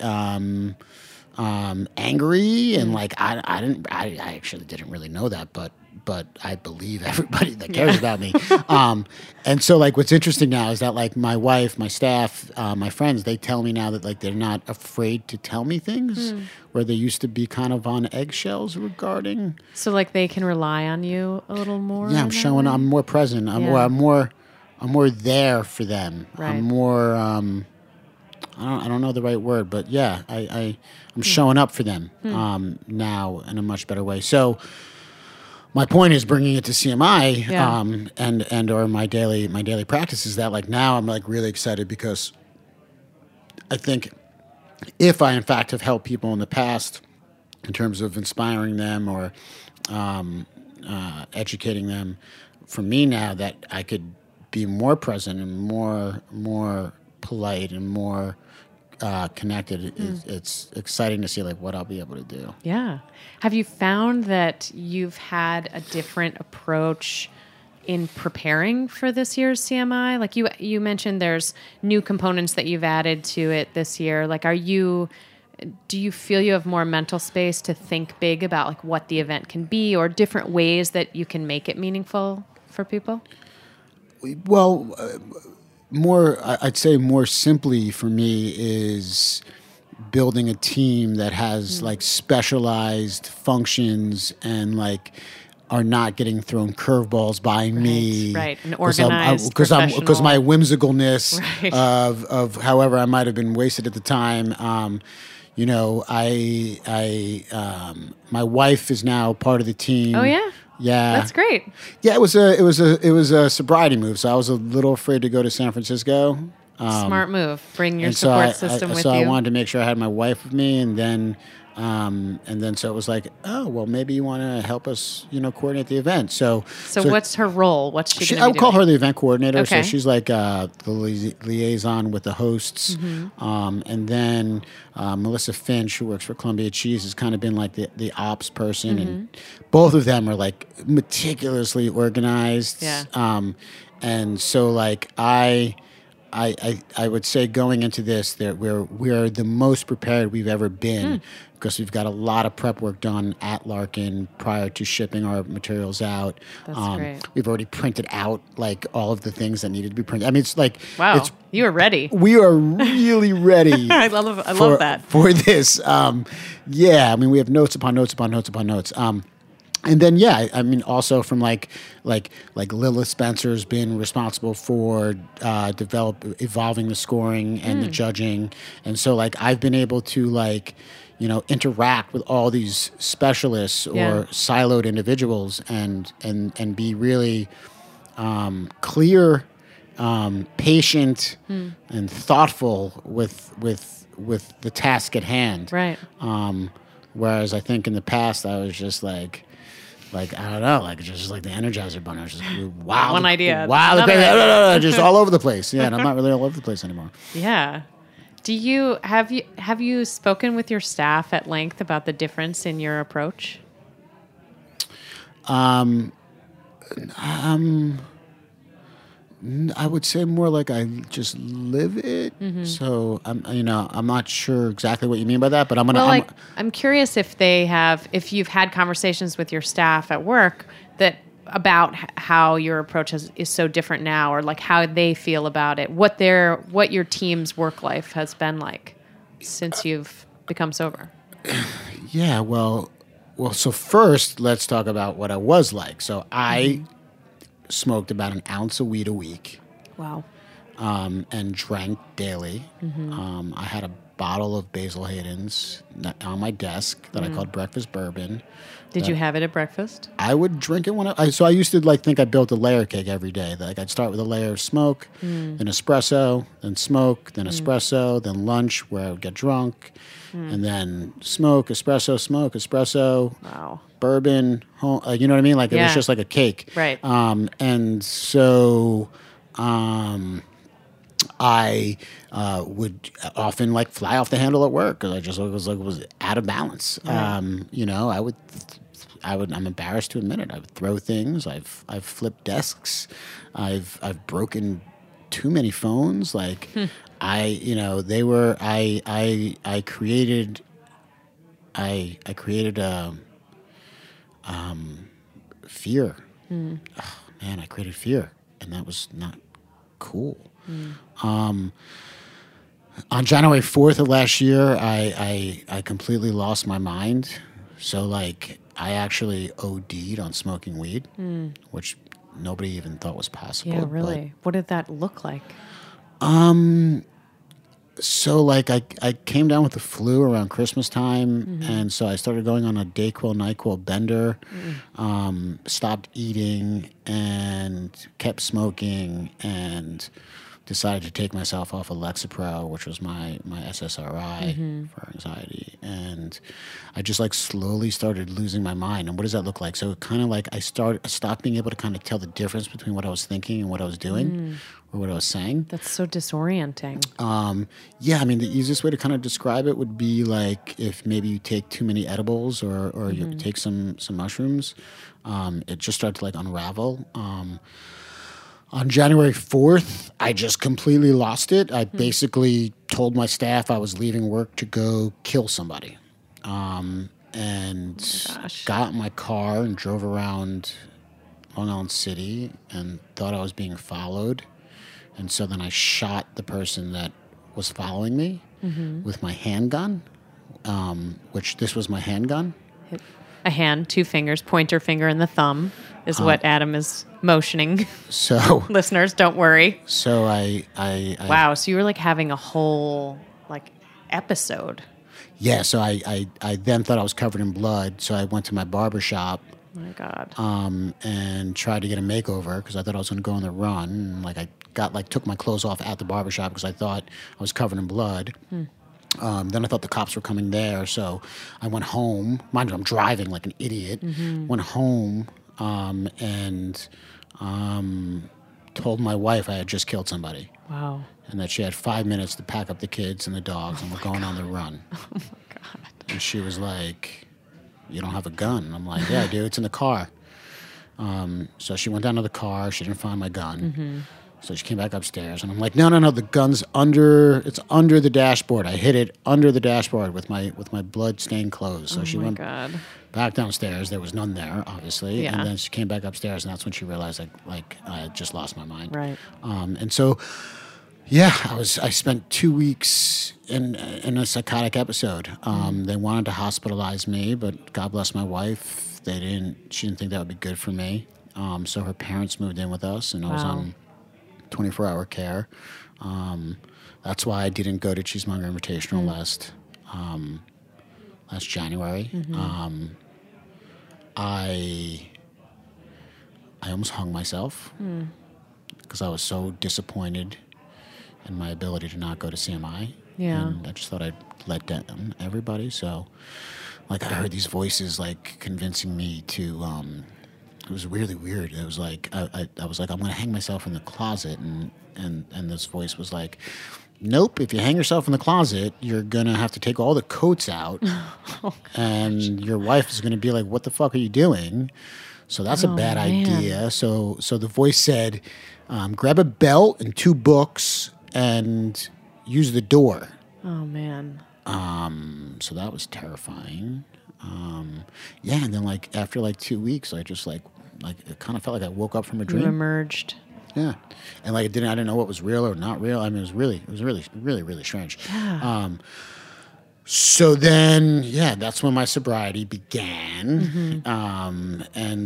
Speaker 6: angry, and like I actually didn't really know that, but I believe everybody that cares about me. And so like what's interesting now is that like my wife, my staff, my friends, they tell me now that like they're not afraid to tell me things where they used to be kind of on eggshells regarding.
Speaker 5: So like they can rely on you a little more.
Speaker 6: Yeah, I'm more present. I'm more there for them.
Speaker 5: Right.
Speaker 6: I'm more I don't know the right word, but yeah, I'm showing up for them now in a much better way. So my point is bringing it to CMI and or my daily practice is that like now I'm like really excited because I think if I in fact have helped people in the past in terms of inspiring them or educating them, for me now that I could be more present and more polite and more connected, it's exciting to see like what I'll be able to do.
Speaker 5: Yeah. Have you found that you've had a different approach in preparing for this year's CMI? Like you mentioned there's new components that you've added to it this year. Like do you feel you have more mental space to think big about like what the event can be or different ways that you can make it meaningful for people?
Speaker 6: Well, I'd say more simply for me is building a team that has like specialized functions and like are not getting thrown curveballs by me,
Speaker 5: right? And organized,
Speaker 6: because my whimsicalness
Speaker 5: Right.
Speaker 6: of however I might have been wasted at the time. You know, my wife is now part of the team.
Speaker 5: Oh yeah,
Speaker 6: yeah,
Speaker 5: that's great.
Speaker 6: Yeah, it was a sobriety move. So I was a little afraid to go to San Francisco.
Speaker 5: Smart move. Bring your
Speaker 6: And
Speaker 5: support system with
Speaker 6: so
Speaker 5: you.
Speaker 6: I wanted to make sure I had my wife with me, and then so it was like, oh well, maybe you want to help us, coordinate the event. So
Speaker 5: what's her role? What's she?
Speaker 6: I would call her the event coordinator.
Speaker 5: Okay.
Speaker 6: So she's like the liaison with the hosts, and then Melissa Finch, who works for Columbia Cheese, has kind of been like the ops person, and both of them are like meticulously organized.
Speaker 5: Yeah.
Speaker 6: And so like I would say going into this, that we're the most prepared we've ever been because we've got a lot of prep work done at Larkin prior to shipping our materials out.
Speaker 5: That's great.
Speaker 6: We've already printed out like all of the things that needed to be printed. I mean, it's like
Speaker 5: Wow, you were ready.
Speaker 6: we are really ready.
Speaker 5: I love that.
Speaker 6: For this. Yeah, I mean, we have notes upon notes upon notes upon notes. And then, yeah, I mean, also from like Lilith Spencer's been responsible for evolving the scoring and the judging, and so like I've been able to like interact with all these specialists or siloed individuals and be really clear, patient, and thoughtful with the task at hand.
Speaker 5: Right.
Speaker 6: Whereas I think in the past I was just like I don't know, like just like the Energizer Bunny. I was just wow,
Speaker 5: One idea,
Speaker 6: wow,
Speaker 5: another
Speaker 6: just all over the place. Yeah, and I'm not really all over the place anymore.
Speaker 5: Yeah. Have you spoken with your staff at length about the difference in your approach?
Speaker 6: I would say more like I just live it. So I'm not sure exactly what you mean by that, but
Speaker 5: I'm curious if you've had conversations with your staff at work about how your approach is so different now, or like how they feel about it, what your team's work life has been like since you've become sober.
Speaker 6: Yeah, well, so first let's talk about what I was like. So I smoked about an ounce of weed a week.
Speaker 5: Wow.
Speaker 6: And drank daily. I had a bottle of Basil Hayden's on my desk that I called breakfast bourbon.
Speaker 5: Did you have it at breakfast?
Speaker 6: I would drink it so I used to like think I built a layer cake every day. Like I'd start with a layer of smoke, then espresso, then smoke, then espresso, then lunch where I would get drunk, and then smoke, espresso,
Speaker 5: Wow.
Speaker 6: bourbon, you know what I mean? Like it was just like a cake.
Speaker 5: Right.
Speaker 6: And so I would often like fly off the handle at work because I just was out of balance. Right. I'm embarrassed to admit it. I would throw things. I've flipped desks. I've broken too many phones. Like I created fear. Oh, man, I created fear, and that was not cool. On January 4th of last year, I completely lost my mind. So like I actually OD'd on smoking weed, which nobody even thought was possible.
Speaker 5: Yeah, really. What did that look like?
Speaker 6: So like I came down with the flu around Christmas time, and so I started going on a Dayquil, NyQuil bender, stopped eating and kept smoking, and decided to take myself off of Lexapro, which was my SSRI for anxiety. And I just like slowly started losing my mind. And what does that look like? So kind of like I stopped being able to kind of tell the difference between what I was thinking and what I was doing or what I was saying.
Speaker 5: That's so disorienting.
Speaker 6: Yeah, I mean, the easiest way to kind of describe it would be like if maybe you take too many edibles or you take some mushrooms, it just started to like unravel. On January 4th, I just completely lost it. I basically told my staff I was leaving work to go kill somebody. And got in my car and drove around Long Island City and thought I was being followed. And so then I shot the person that was following me. with my handgun, which this was my handgun.
Speaker 5: A hand, 2 fingers, pointer finger and the thumb is what Adam is motioning.
Speaker 6: So
Speaker 5: Listeners, don't worry.
Speaker 6: So I
Speaker 5: Wow, so you were like having a whole like episode.
Speaker 6: Yeah, so I then thought I was covered in blood, so I went to my barber shop.
Speaker 5: Oh my God.
Speaker 6: And tried to get a makeover because I thought I was going to go on the run. And like I took my clothes off at the barber shop because I thought I was covered in blood. Then I thought the cops were coming there, so I went home. Mind you, I'm driving like an idiot. Went home and told my wife I had just killed somebody.
Speaker 5: Wow.
Speaker 6: And that she had 5 minutes to pack up the kids and the dogs, and we're going on the run.
Speaker 5: Oh my God.
Speaker 6: And she was like, "You don't have a gun?" And I'm like, "Yeah, I do. It's in the car." So she went down to the car. She didn't find my gun. So she came back upstairs, and I'm like, no, the gun's it's under the dashboard. I hid it under the dashboard with my blood-stained clothes. So she went back downstairs. There was none there, obviously.
Speaker 5: Yeah.
Speaker 6: And then she came back upstairs, and that's when she realized like I had just lost my mind.
Speaker 5: Right.
Speaker 6: And so, yeah, I spent 2 weeks in a psychotic episode. They wanted to hospitalize me, but God bless my wife. She didn't think that would be good for me. So her parents moved in with us, and I was on 24-hour care. That's why I didn't go to Cheesemonger Invitational last January. I almost hung myself because I was so disappointed in my ability to not go to CMI.
Speaker 5: Yeah.
Speaker 6: And I just thought I'd let down everybody. So, like, I heard these voices, like, convincing me to... it was really weird. It was like I was like, I'm going to hang myself in the closet, and this voice was like, nope. If you hang yourself in the closet, you're going to have to take all the coats out, and your wife is going to be like, what the fuck are you doing? So that's a bad idea. So the voice said, grab a belt and 2 books and use the door.
Speaker 5: Oh man.
Speaker 6: So that was terrifying. Yeah, and then like after like 2 weeks, I just like it kind of felt like I woke up from a dream.
Speaker 5: You emerged.
Speaker 6: Yeah, and like I didn't know what was real or not real. I mean, it was really strange.
Speaker 5: Yeah.
Speaker 6: So then, yeah, that's when my sobriety began. And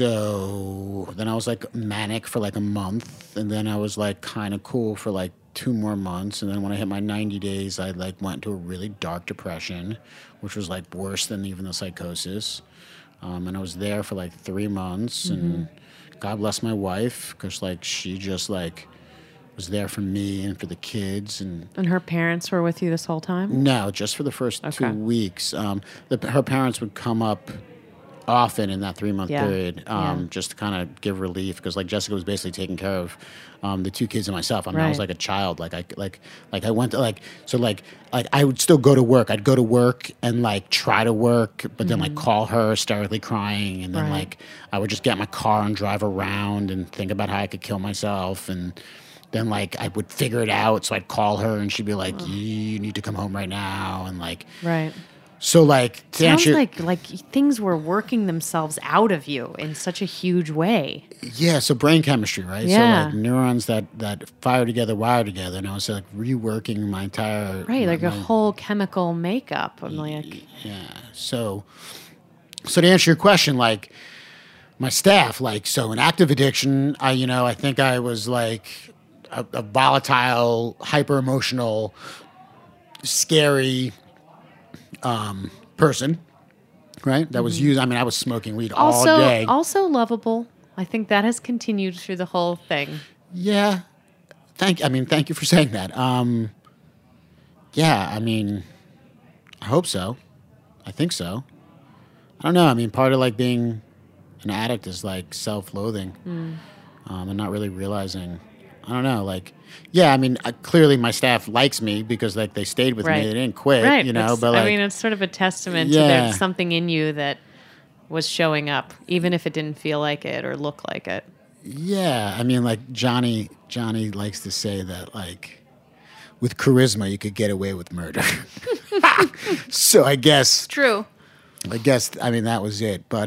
Speaker 6: so then I was like manic for like a month, and then I was like kind of cool for like 2 more months. And then when I hit my 90 days, I like went into a really dark depression, which was like worse than even the psychosis. And I was there for like 3 months, and God bless my wife, because like she just like was there for me and for the kids. And
Speaker 5: her parents were with you this whole time?
Speaker 6: No, just for the first 2 weeks. Her parents would come up often in that 3-month period, just to kind of give relief, because like Jessica was basically taking care of the 2 kids and myself. I mean, I was like a child. I went to I would still go to work. I'd go to work and like try to work, but then like call her hysterically crying, and then like I would just get in my car and drive around and think about how I could kill myself. And then like I would figure it out, so I'd call her and she'd be like, you need to come home right now. And like, so like to
Speaker 5: sounds
Speaker 6: answer,
Speaker 5: like things were working themselves out of you in such a huge way.
Speaker 6: Yeah, so brain chemistry, right?
Speaker 5: Yeah.
Speaker 6: So like neurons that fire together, wire together, and I was like reworking my entire
Speaker 5: a whole chemical makeup. I'm like,
Speaker 6: yeah. So to answer your question, like my staff, like so in active addiction, I think I was like a volatile, hyper emotional, scary person, right? That was used. I mean, I was smoking weed all day.
Speaker 5: Also lovable. I think that has continued through the whole thing.
Speaker 6: Yeah. Thank you for saying that. Yeah, I mean, I hope so. I think so. I don't know. I mean, part of like being an addict is like self-loathing, and not really realizing. I don't know. Like, yeah, I mean, clearly my staff likes me because like they stayed with me. They didn't quit, but like,
Speaker 5: I mean, it's sort of a testament to there's something in you that was showing up, even if it didn't feel like it or look like it.
Speaker 6: Yeah. I mean, like Johnny likes to say that like with charisma, you could get away with murder. So I guess.
Speaker 5: True.
Speaker 6: I mean, that was it. But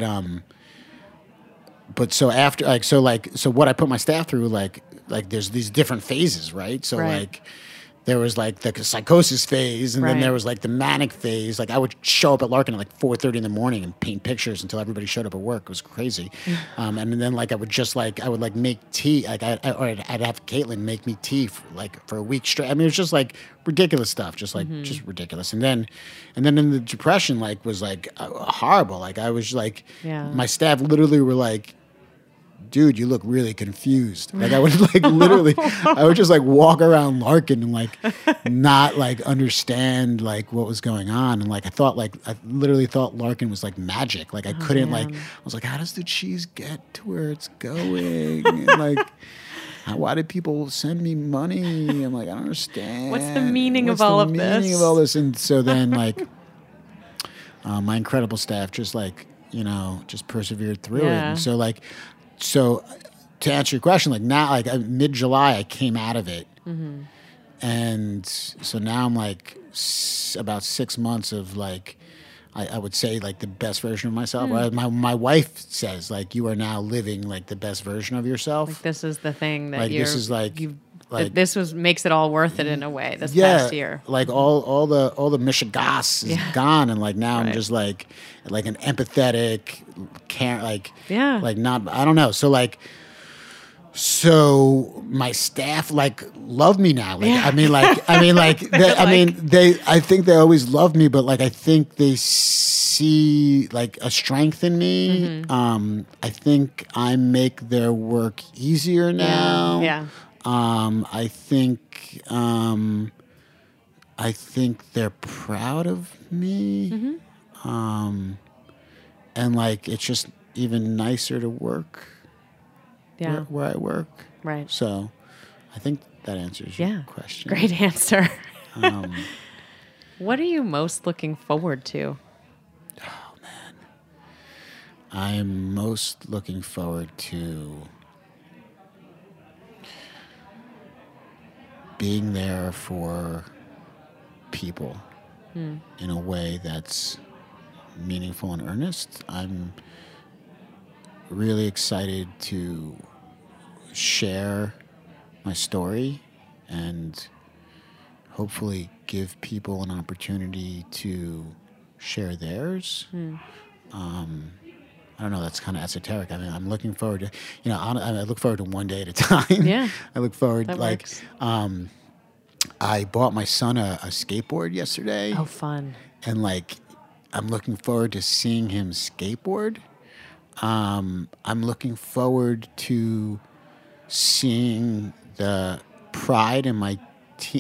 Speaker 6: so after, so what I put my staff through, like there's these different phases, right? So like there was like the psychosis phase, and then
Speaker 5: Right.
Speaker 6: there was like the manic phase. Like I would show up at Larkin at like 4:30 in the morning and paint pictures until everybody showed up at work. It was crazy. And then like I would like make tea. Like I'd have Caitlin make me tea for a week straight. I mean, it was just like ridiculous stuff, just ridiculous. And then in the depression, like was like horrible. Like I was like,
Speaker 5: Yeah.
Speaker 6: my staff literally were like, dude, you look really confused. Like I would like literally, I would just like walk around Larkin and like not like understand like what was going on. And like I literally thought Larkin was like magic. Like I couldn't like, I was like, how does the cheese get to where it's going? And like, why did people send me money? I'm like, I don't understand.
Speaker 5: What's the meaning of all of this?
Speaker 6: What's the meaning of all this? And so then like, my incredible staff just like, just persevered through it.
Speaker 5: Yeah.
Speaker 6: And so to answer your question, like now, like mid-July, I came out of it.
Speaker 5: Mm-hmm.
Speaker 6: And so now I'm like about 6 months of like, I would say like the best version of myself. Or my wife says like, you are now living like the best version of yourself.
Speaker 5: Like this is the thing that
Speaker 6: Like,
Speaker 5: you're.
Speaker 6: this is like- like-
Speaker 5: this makes it all worth it in a way. This past year.
Speaker 6: Like all the Michigas is gone, and like now I'm
Speaker 5: Right.
Speaker 6: just like an empathetic, like not, I don't know. So my staff like love me now. Like I think they always loved me, but like I think they see like a strength in me. I think I make their work easier now.
Speaker 5: Yeah.
Speaker 6: I think they're proud of me. And like it's just even nicer to work
Speaker 5: Yeah.
Speaker 6: where I work.
Speaker 5: Right.
Speaker 6: So I think that answers your question.
Speaker 5: Great answer. What are you most looking forward to?
Speaker 6: I'm most looking forward to being there for people in a way that's meaningful and earnest. I'm really excited to share my story and hopefully give people an opportunity to share theirs. I don't know, that's kind of esoteric. I mean, I'm looking forward to, I look forward to one day at a time.
Speaker 5: Yeah.
Speaker 6: I look forward,
Speaker 5: That
Speaker 6: like,
Speaker 5: works.
Speaker 6: I bought my son a skateboard yesterday.
Speaker 5: Oh, fun.
Speaker 6: And like, I'm looking forward to seeing him skateboard. I'm looking forward to seeing the pride in my team.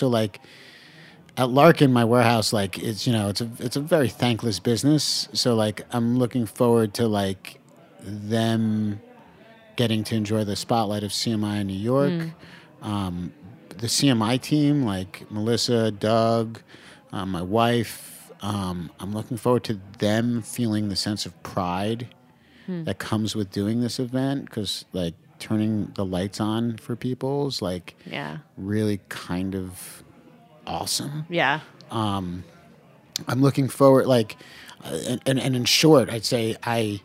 Speaker 6: At Larkin, my warehouse, like it's a very thankless business. So like I'm looking forward to like them getting to enjoy the spotlight of CMI in New York. The CMI team, like Melissa, Doug, my wife, I'm looking forward to them feeling the sense of pride that comes with doing this event, because like turning the lights on for people is like really kind of awesome.
Speaker 5: Yeah.
Speaker 6: I'm looking forward, like, and in short, I'd say I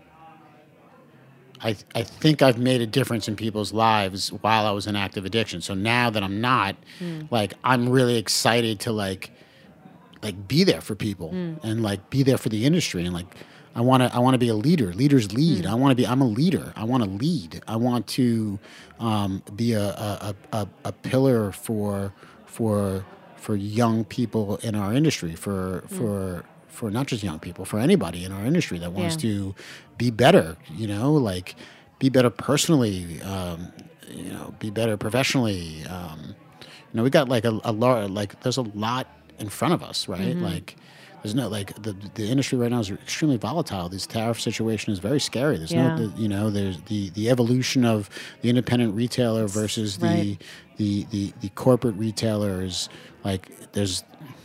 Speaker 6: think I've made a difference in people's lives while I was in active addiction. So now that I'm not, like, I'm really excited to like be there for people and like be there for the industry, and like I want to be a leader. Leaders lead. I'm a leader. I want to lead. I want to be a pillar for young people in our industry, for not just young people, for anybody in our industry that wants to be better, like be better personally, be better professionally. We got like a lot, like there's a lot in front of us, right? Like there's no, like the industry right now is extremely volatile. This tariff situation is very scary. There's there's the evolution of the independent retailer versus the corporate retailers. Like there's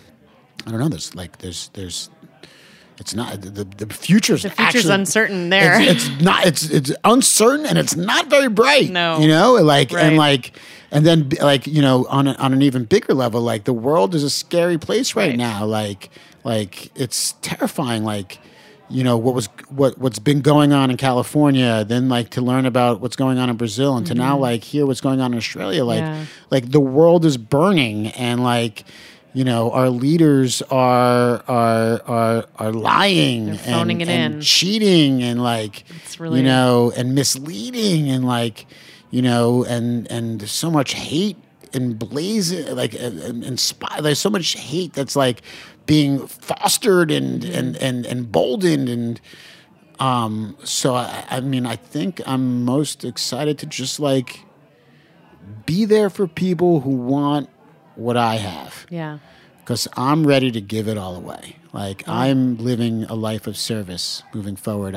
Speaker 6: it's not the future's actually
Speaker 5: uncertain there.
Speaker 6: It's uncertain, and it's not very bright.
Speaker 5: No.
Speaker 6: And then on an even bigger level, like the world is a scary place right now. Like it's terrifying. Like what's been going on in California, then like to learn about what's going on in Brazil, and to now like hear what's going on in Australia. Like the world is burning, and like our leaders are lying,
Speaker 5: they're phoning it
Speaker 6: and
Speaker 5: in,
Speaker 6: cheating, and like
Speaker 5: it's really
Speaker 6: and misleading, and like and there's so much hate and blazing there's so much hate that's like being fostered and emboldened, and so I mean I think I'm most excited to just like be there for people who want what I have.
Speaker 5: Yeah.
Speaker 6: Because I'm ready to give it all away. Like I'm living a life of service moving forward.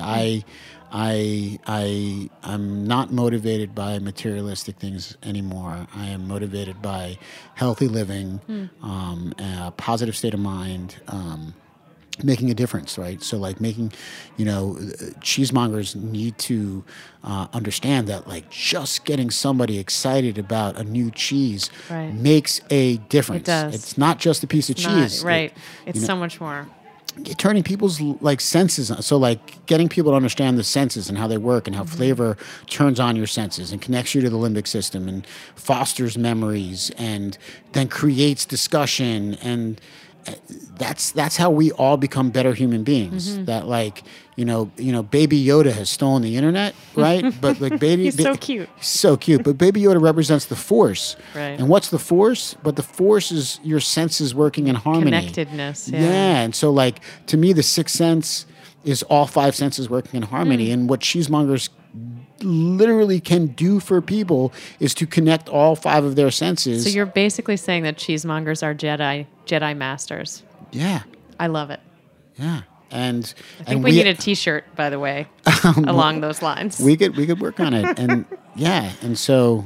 Speaker 6: I'm not motivated by materialistic things anymore. I am motivated by healthy living, a positive state of mind, making a difference, right? So like making, cheesemongers need to understand that like just getting somebody excited about a new cheese makes a difference.
Speaker 5: It does.
Speaker 6: It's not just a piece of cheese.
Speaker 5: Right. It's so much more.
Speaker 6: Turning people's like senses on. So like getting people to understand the senses and how they work and how flavor turns on your senses and connects you to the limbic system and fosters memories and then creates discussion, and that's how we all become better human beings. That like Baby Yoda has stolen the internet, right? But like
Speaker 5: he's so cute.
Speaker 6: So cute. But Baby Yoda represents the Force.
Speaker 5: Right.
Speaker 6: And what's the Force? But the Force is your senses working in harmony.
Speaker 5: Connectedness.
Speaker 6: Yeah. And so like to me, the sixth sense is all five senses working in harmony. And what cheesemongers literally can do for people is to connect all five of their senses.
Speaker 5: So you're basically saying that cheesemongers are Jedi masters.
Speaker 6: Yeah.
Speaker 5: I love it.
Speaker 6: Yeah. And
Speaker 5: I think we need a T-shirt, by the way, along those lines.
Speaker 6: We could work on it, and and so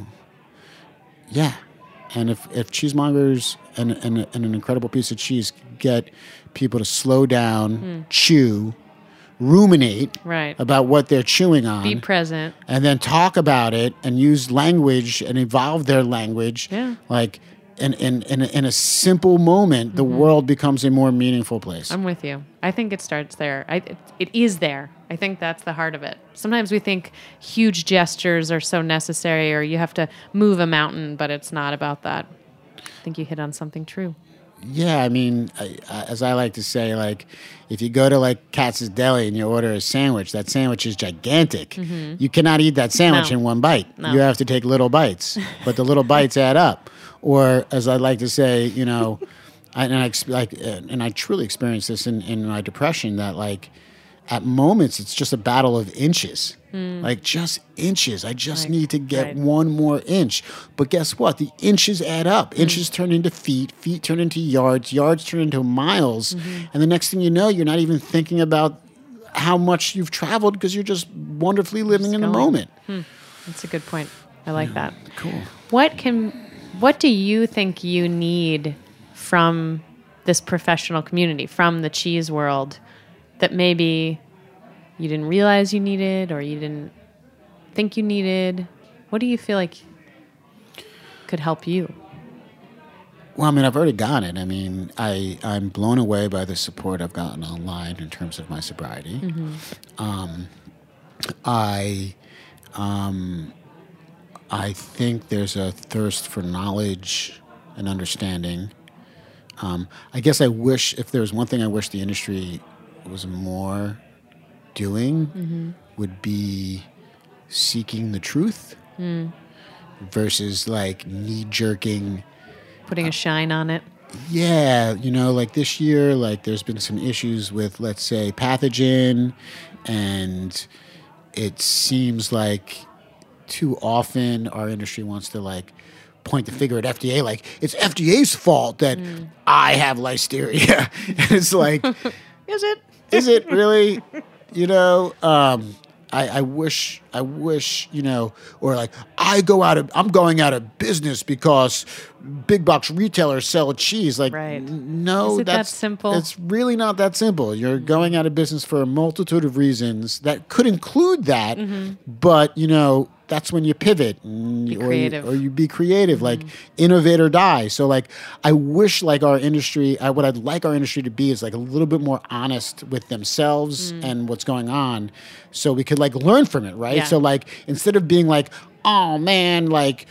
Speaker 6: and if cheesemongers and an incredible piece of cheese get people to slow down, chew, ruminate about what they're chewing on,
Speaker 5: be present,
Speaker 6: and then talk about it and use language and evolve their language, like. In a simple moment, the world becomes a more meaningful place.
Speaker 5: I'm with you. I think it starts there. It is there. I think that's the heart of it. Sometimes we think huge gestures are so necessary, or you have to move a mountain, but it's not about that. I think you hit on something true.
Speaker 6: Yeah, I mean, as I like to say, like, if you go to, like, Katz's Deli and you order a sandwich, that sandwich is gigantic. You cannot eat that sandwich in one bite. No. You have to take little bites, but the little bites add up. Or, as I like to say, and I truly experienced this in my depression, that, like, at moments, it's just a battle of inches. Like, just inches. I just need to get one more inch. But guess what? The inches add up. Inches turn into feet. Feet turn into yards. Yards turn into miles. And the next thing you know, you're not even thinking about how much you've traveled because you're just wonderfully living in the moment.
Speaker 5: That's a good point. I like that.
Speaker 6: Cool.
Speaker 5: What do you think you need from this professional community, from the cheese world, that maybe you didn't realize you needed or you didn't think you needed? What do you feel like could help you?
Speaker 6: Well, I mean, I've already got it. I mean, I'm blown away by the support I've gotten online in terms of my sobriety. I think there's a thirst for knowledge and understanding. I guess I wish, if there was one thing I wish the industry was more doing, would be seeking the truth versus like knee-jerking.
Speaker 5: Putting a shine on it.
Speaker 6: Yeah, like this year, like there's been some issues with, let's say, pathogen, and it seems like too often our industry wants to like point the finger at FDA, like it's FDA's fault that I have listeria. And it's like, is it really? I wish, or like I'm going out of business because big box retailers sell cheese. Like, no,
Speaker 5: is it that simple?
Speaker 6: It's really not that simple. You're going out of business for a multitude of reasons that could include that, but that's when you pivot
Speaker 5: creative.
Speaker 6: or you be creative, like innovate or die. So like, I wish like our industry, what I'd like our industry to be is like a little bit more honest with themselves and what's going on, so we could like learn from it, right?
Speaker 5: Yeah.
Speaker 6: So like, instead of being like, oh man, like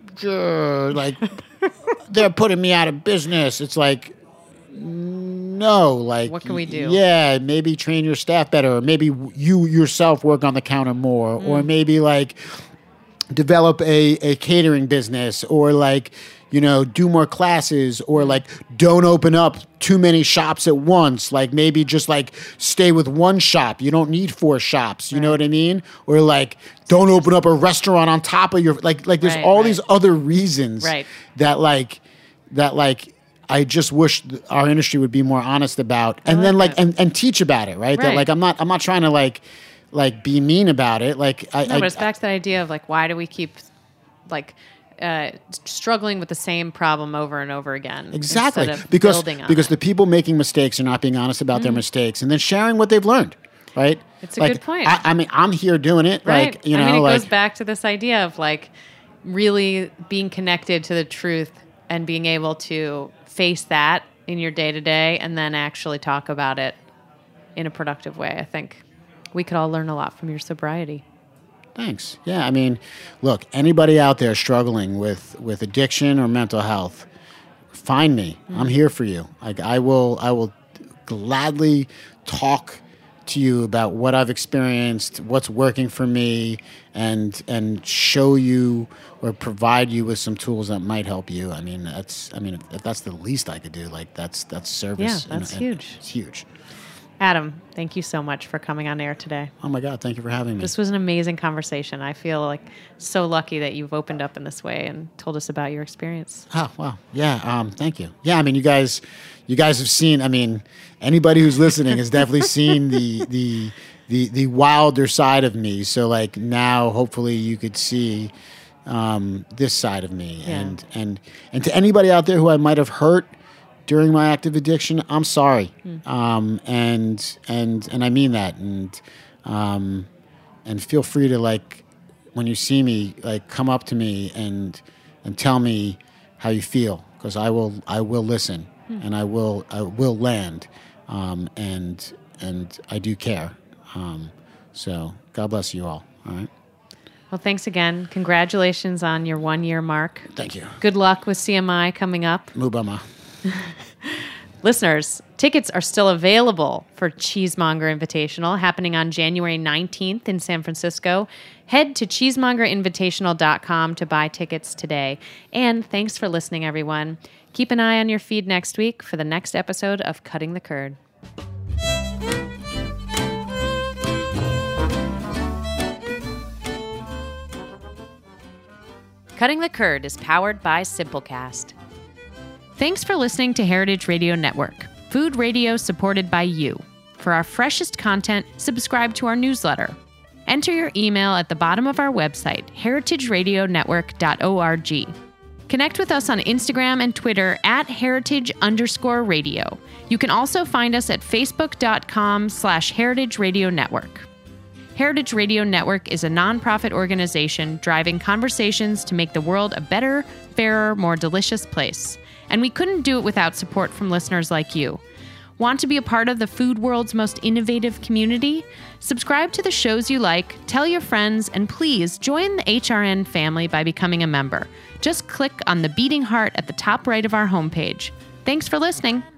Speaker 6: they're putting me out of business, it's like, no, like,
Speaker 5: what can we do?
Speaker 6: Yeah, maybe train your staff better, or maybe you yourself work on the counter more, or maybe like develop a catering business, or like, you know, do more classes, or like don't open up too many shops at once. Like maybe just like stay with one shop. You don't need 4 shops. You know what I mean? Or like don't open up a restaurant on top of your like. There's all these other reasons that I just wish our industry would be more honest about, and then like and teach about it, right? That like I'm not trying to like be mean about it. Like
Speaker 5: but it's back to that idea of like, why do we keep like struggling with the same problem over and over again?
Speaker 6: Exactly,
Speaker 5: instead of
Speaker 6: because
Speaker 5: building on
Speaker 6: the people making mistakes are not being honest about their mistakes, and then sharing what they've learned. Right?
Speaker 5: It's a good point.
Speaker 6: I mean, I'm here doing it.
Speaker 5: Right.
Speaker 6: Like, you know,
Speaker 5: I mean, it
Speaker 6: like,
Speaker 5: goes back to this idea of like really being connected to the truth and being able to face that in your day-to-day and then actually talk about it in a productive way. I think we could all learn a lot from your sobriety.
Speaker 6: Thanks. Yeah, I mean, look, anybody out there struggling with addiction or mental health, find me. I'm here for you. Like I will gladly talk to you about what I've experienced, what's working for me, and show you or provide you with some tools that might help you. I mean, if that's the least I could do, like that's service.
Speaker 5: Yeah, that's huge.
Speaker 6: It's huge.
Speaker 5: Adam, thank you so much for coming on air today.
Speaker 6: Oh my God, thank you for having me.
Speaker 5: This was an amazing conversation. I feel like so lucky that you've opened up in this way and told us about your experience.
Speaker 6: Oh, wow. Yeah, thank you. Yeah, I mean, you guys have seen, I mean, anybody who's listening has definitely seen the wilder side of me. So like now hopefully you could see this side of me.
Speaker 5: Yeah.
Speaker 6: And to anybody out there who I might have hurt during my active addiction, I'm sorry. And I mean that. And feel free to like, when you see me, like come up to me and tell me how you feel, because I will listen and I will land. And I do care. So God bless you all. All right.
Speaker 5: Well, thanks again. Congratulations on your 1-year mark.
Speaker 6: Thank you.
Speaker 5: Good luck with CMI coming up.
Speaker 6: Mubama.
Speaker 5: Listeners, tickets are still available for Cheesemonger Invitational, happening on January 19th in San Francisco. Head to cheesemongerinvitational.com to buy tickets today. And thanks for listening, everyone. Keep an eye on your feed next week for the next episode of Cutting the Curd. Cutting the Curd is powered by Simplecast. Thanks for listening to Heritage Radio Network, food radio supported by you. For our freshest content, subscribe to our newsletter. Enter your email at the bottom of our website, heritageradionetwork.org. Connect with us on Instagram and Twitter at heritage_radio. You can also find us at facebook.com/Heritage Radio Network. Heritage Radio Network is a nonprofit organization driving conversations to make the world a better, fairer, more delicious place. And we couldn't do it without support from listeners like you. Want to be a part of the food world's most innovative community? Subscribe to the shows you like, tell your friends, and please join the HRN family by becoming a member. Just click on the beating heart at the top right of our homepage. Thanks for listening.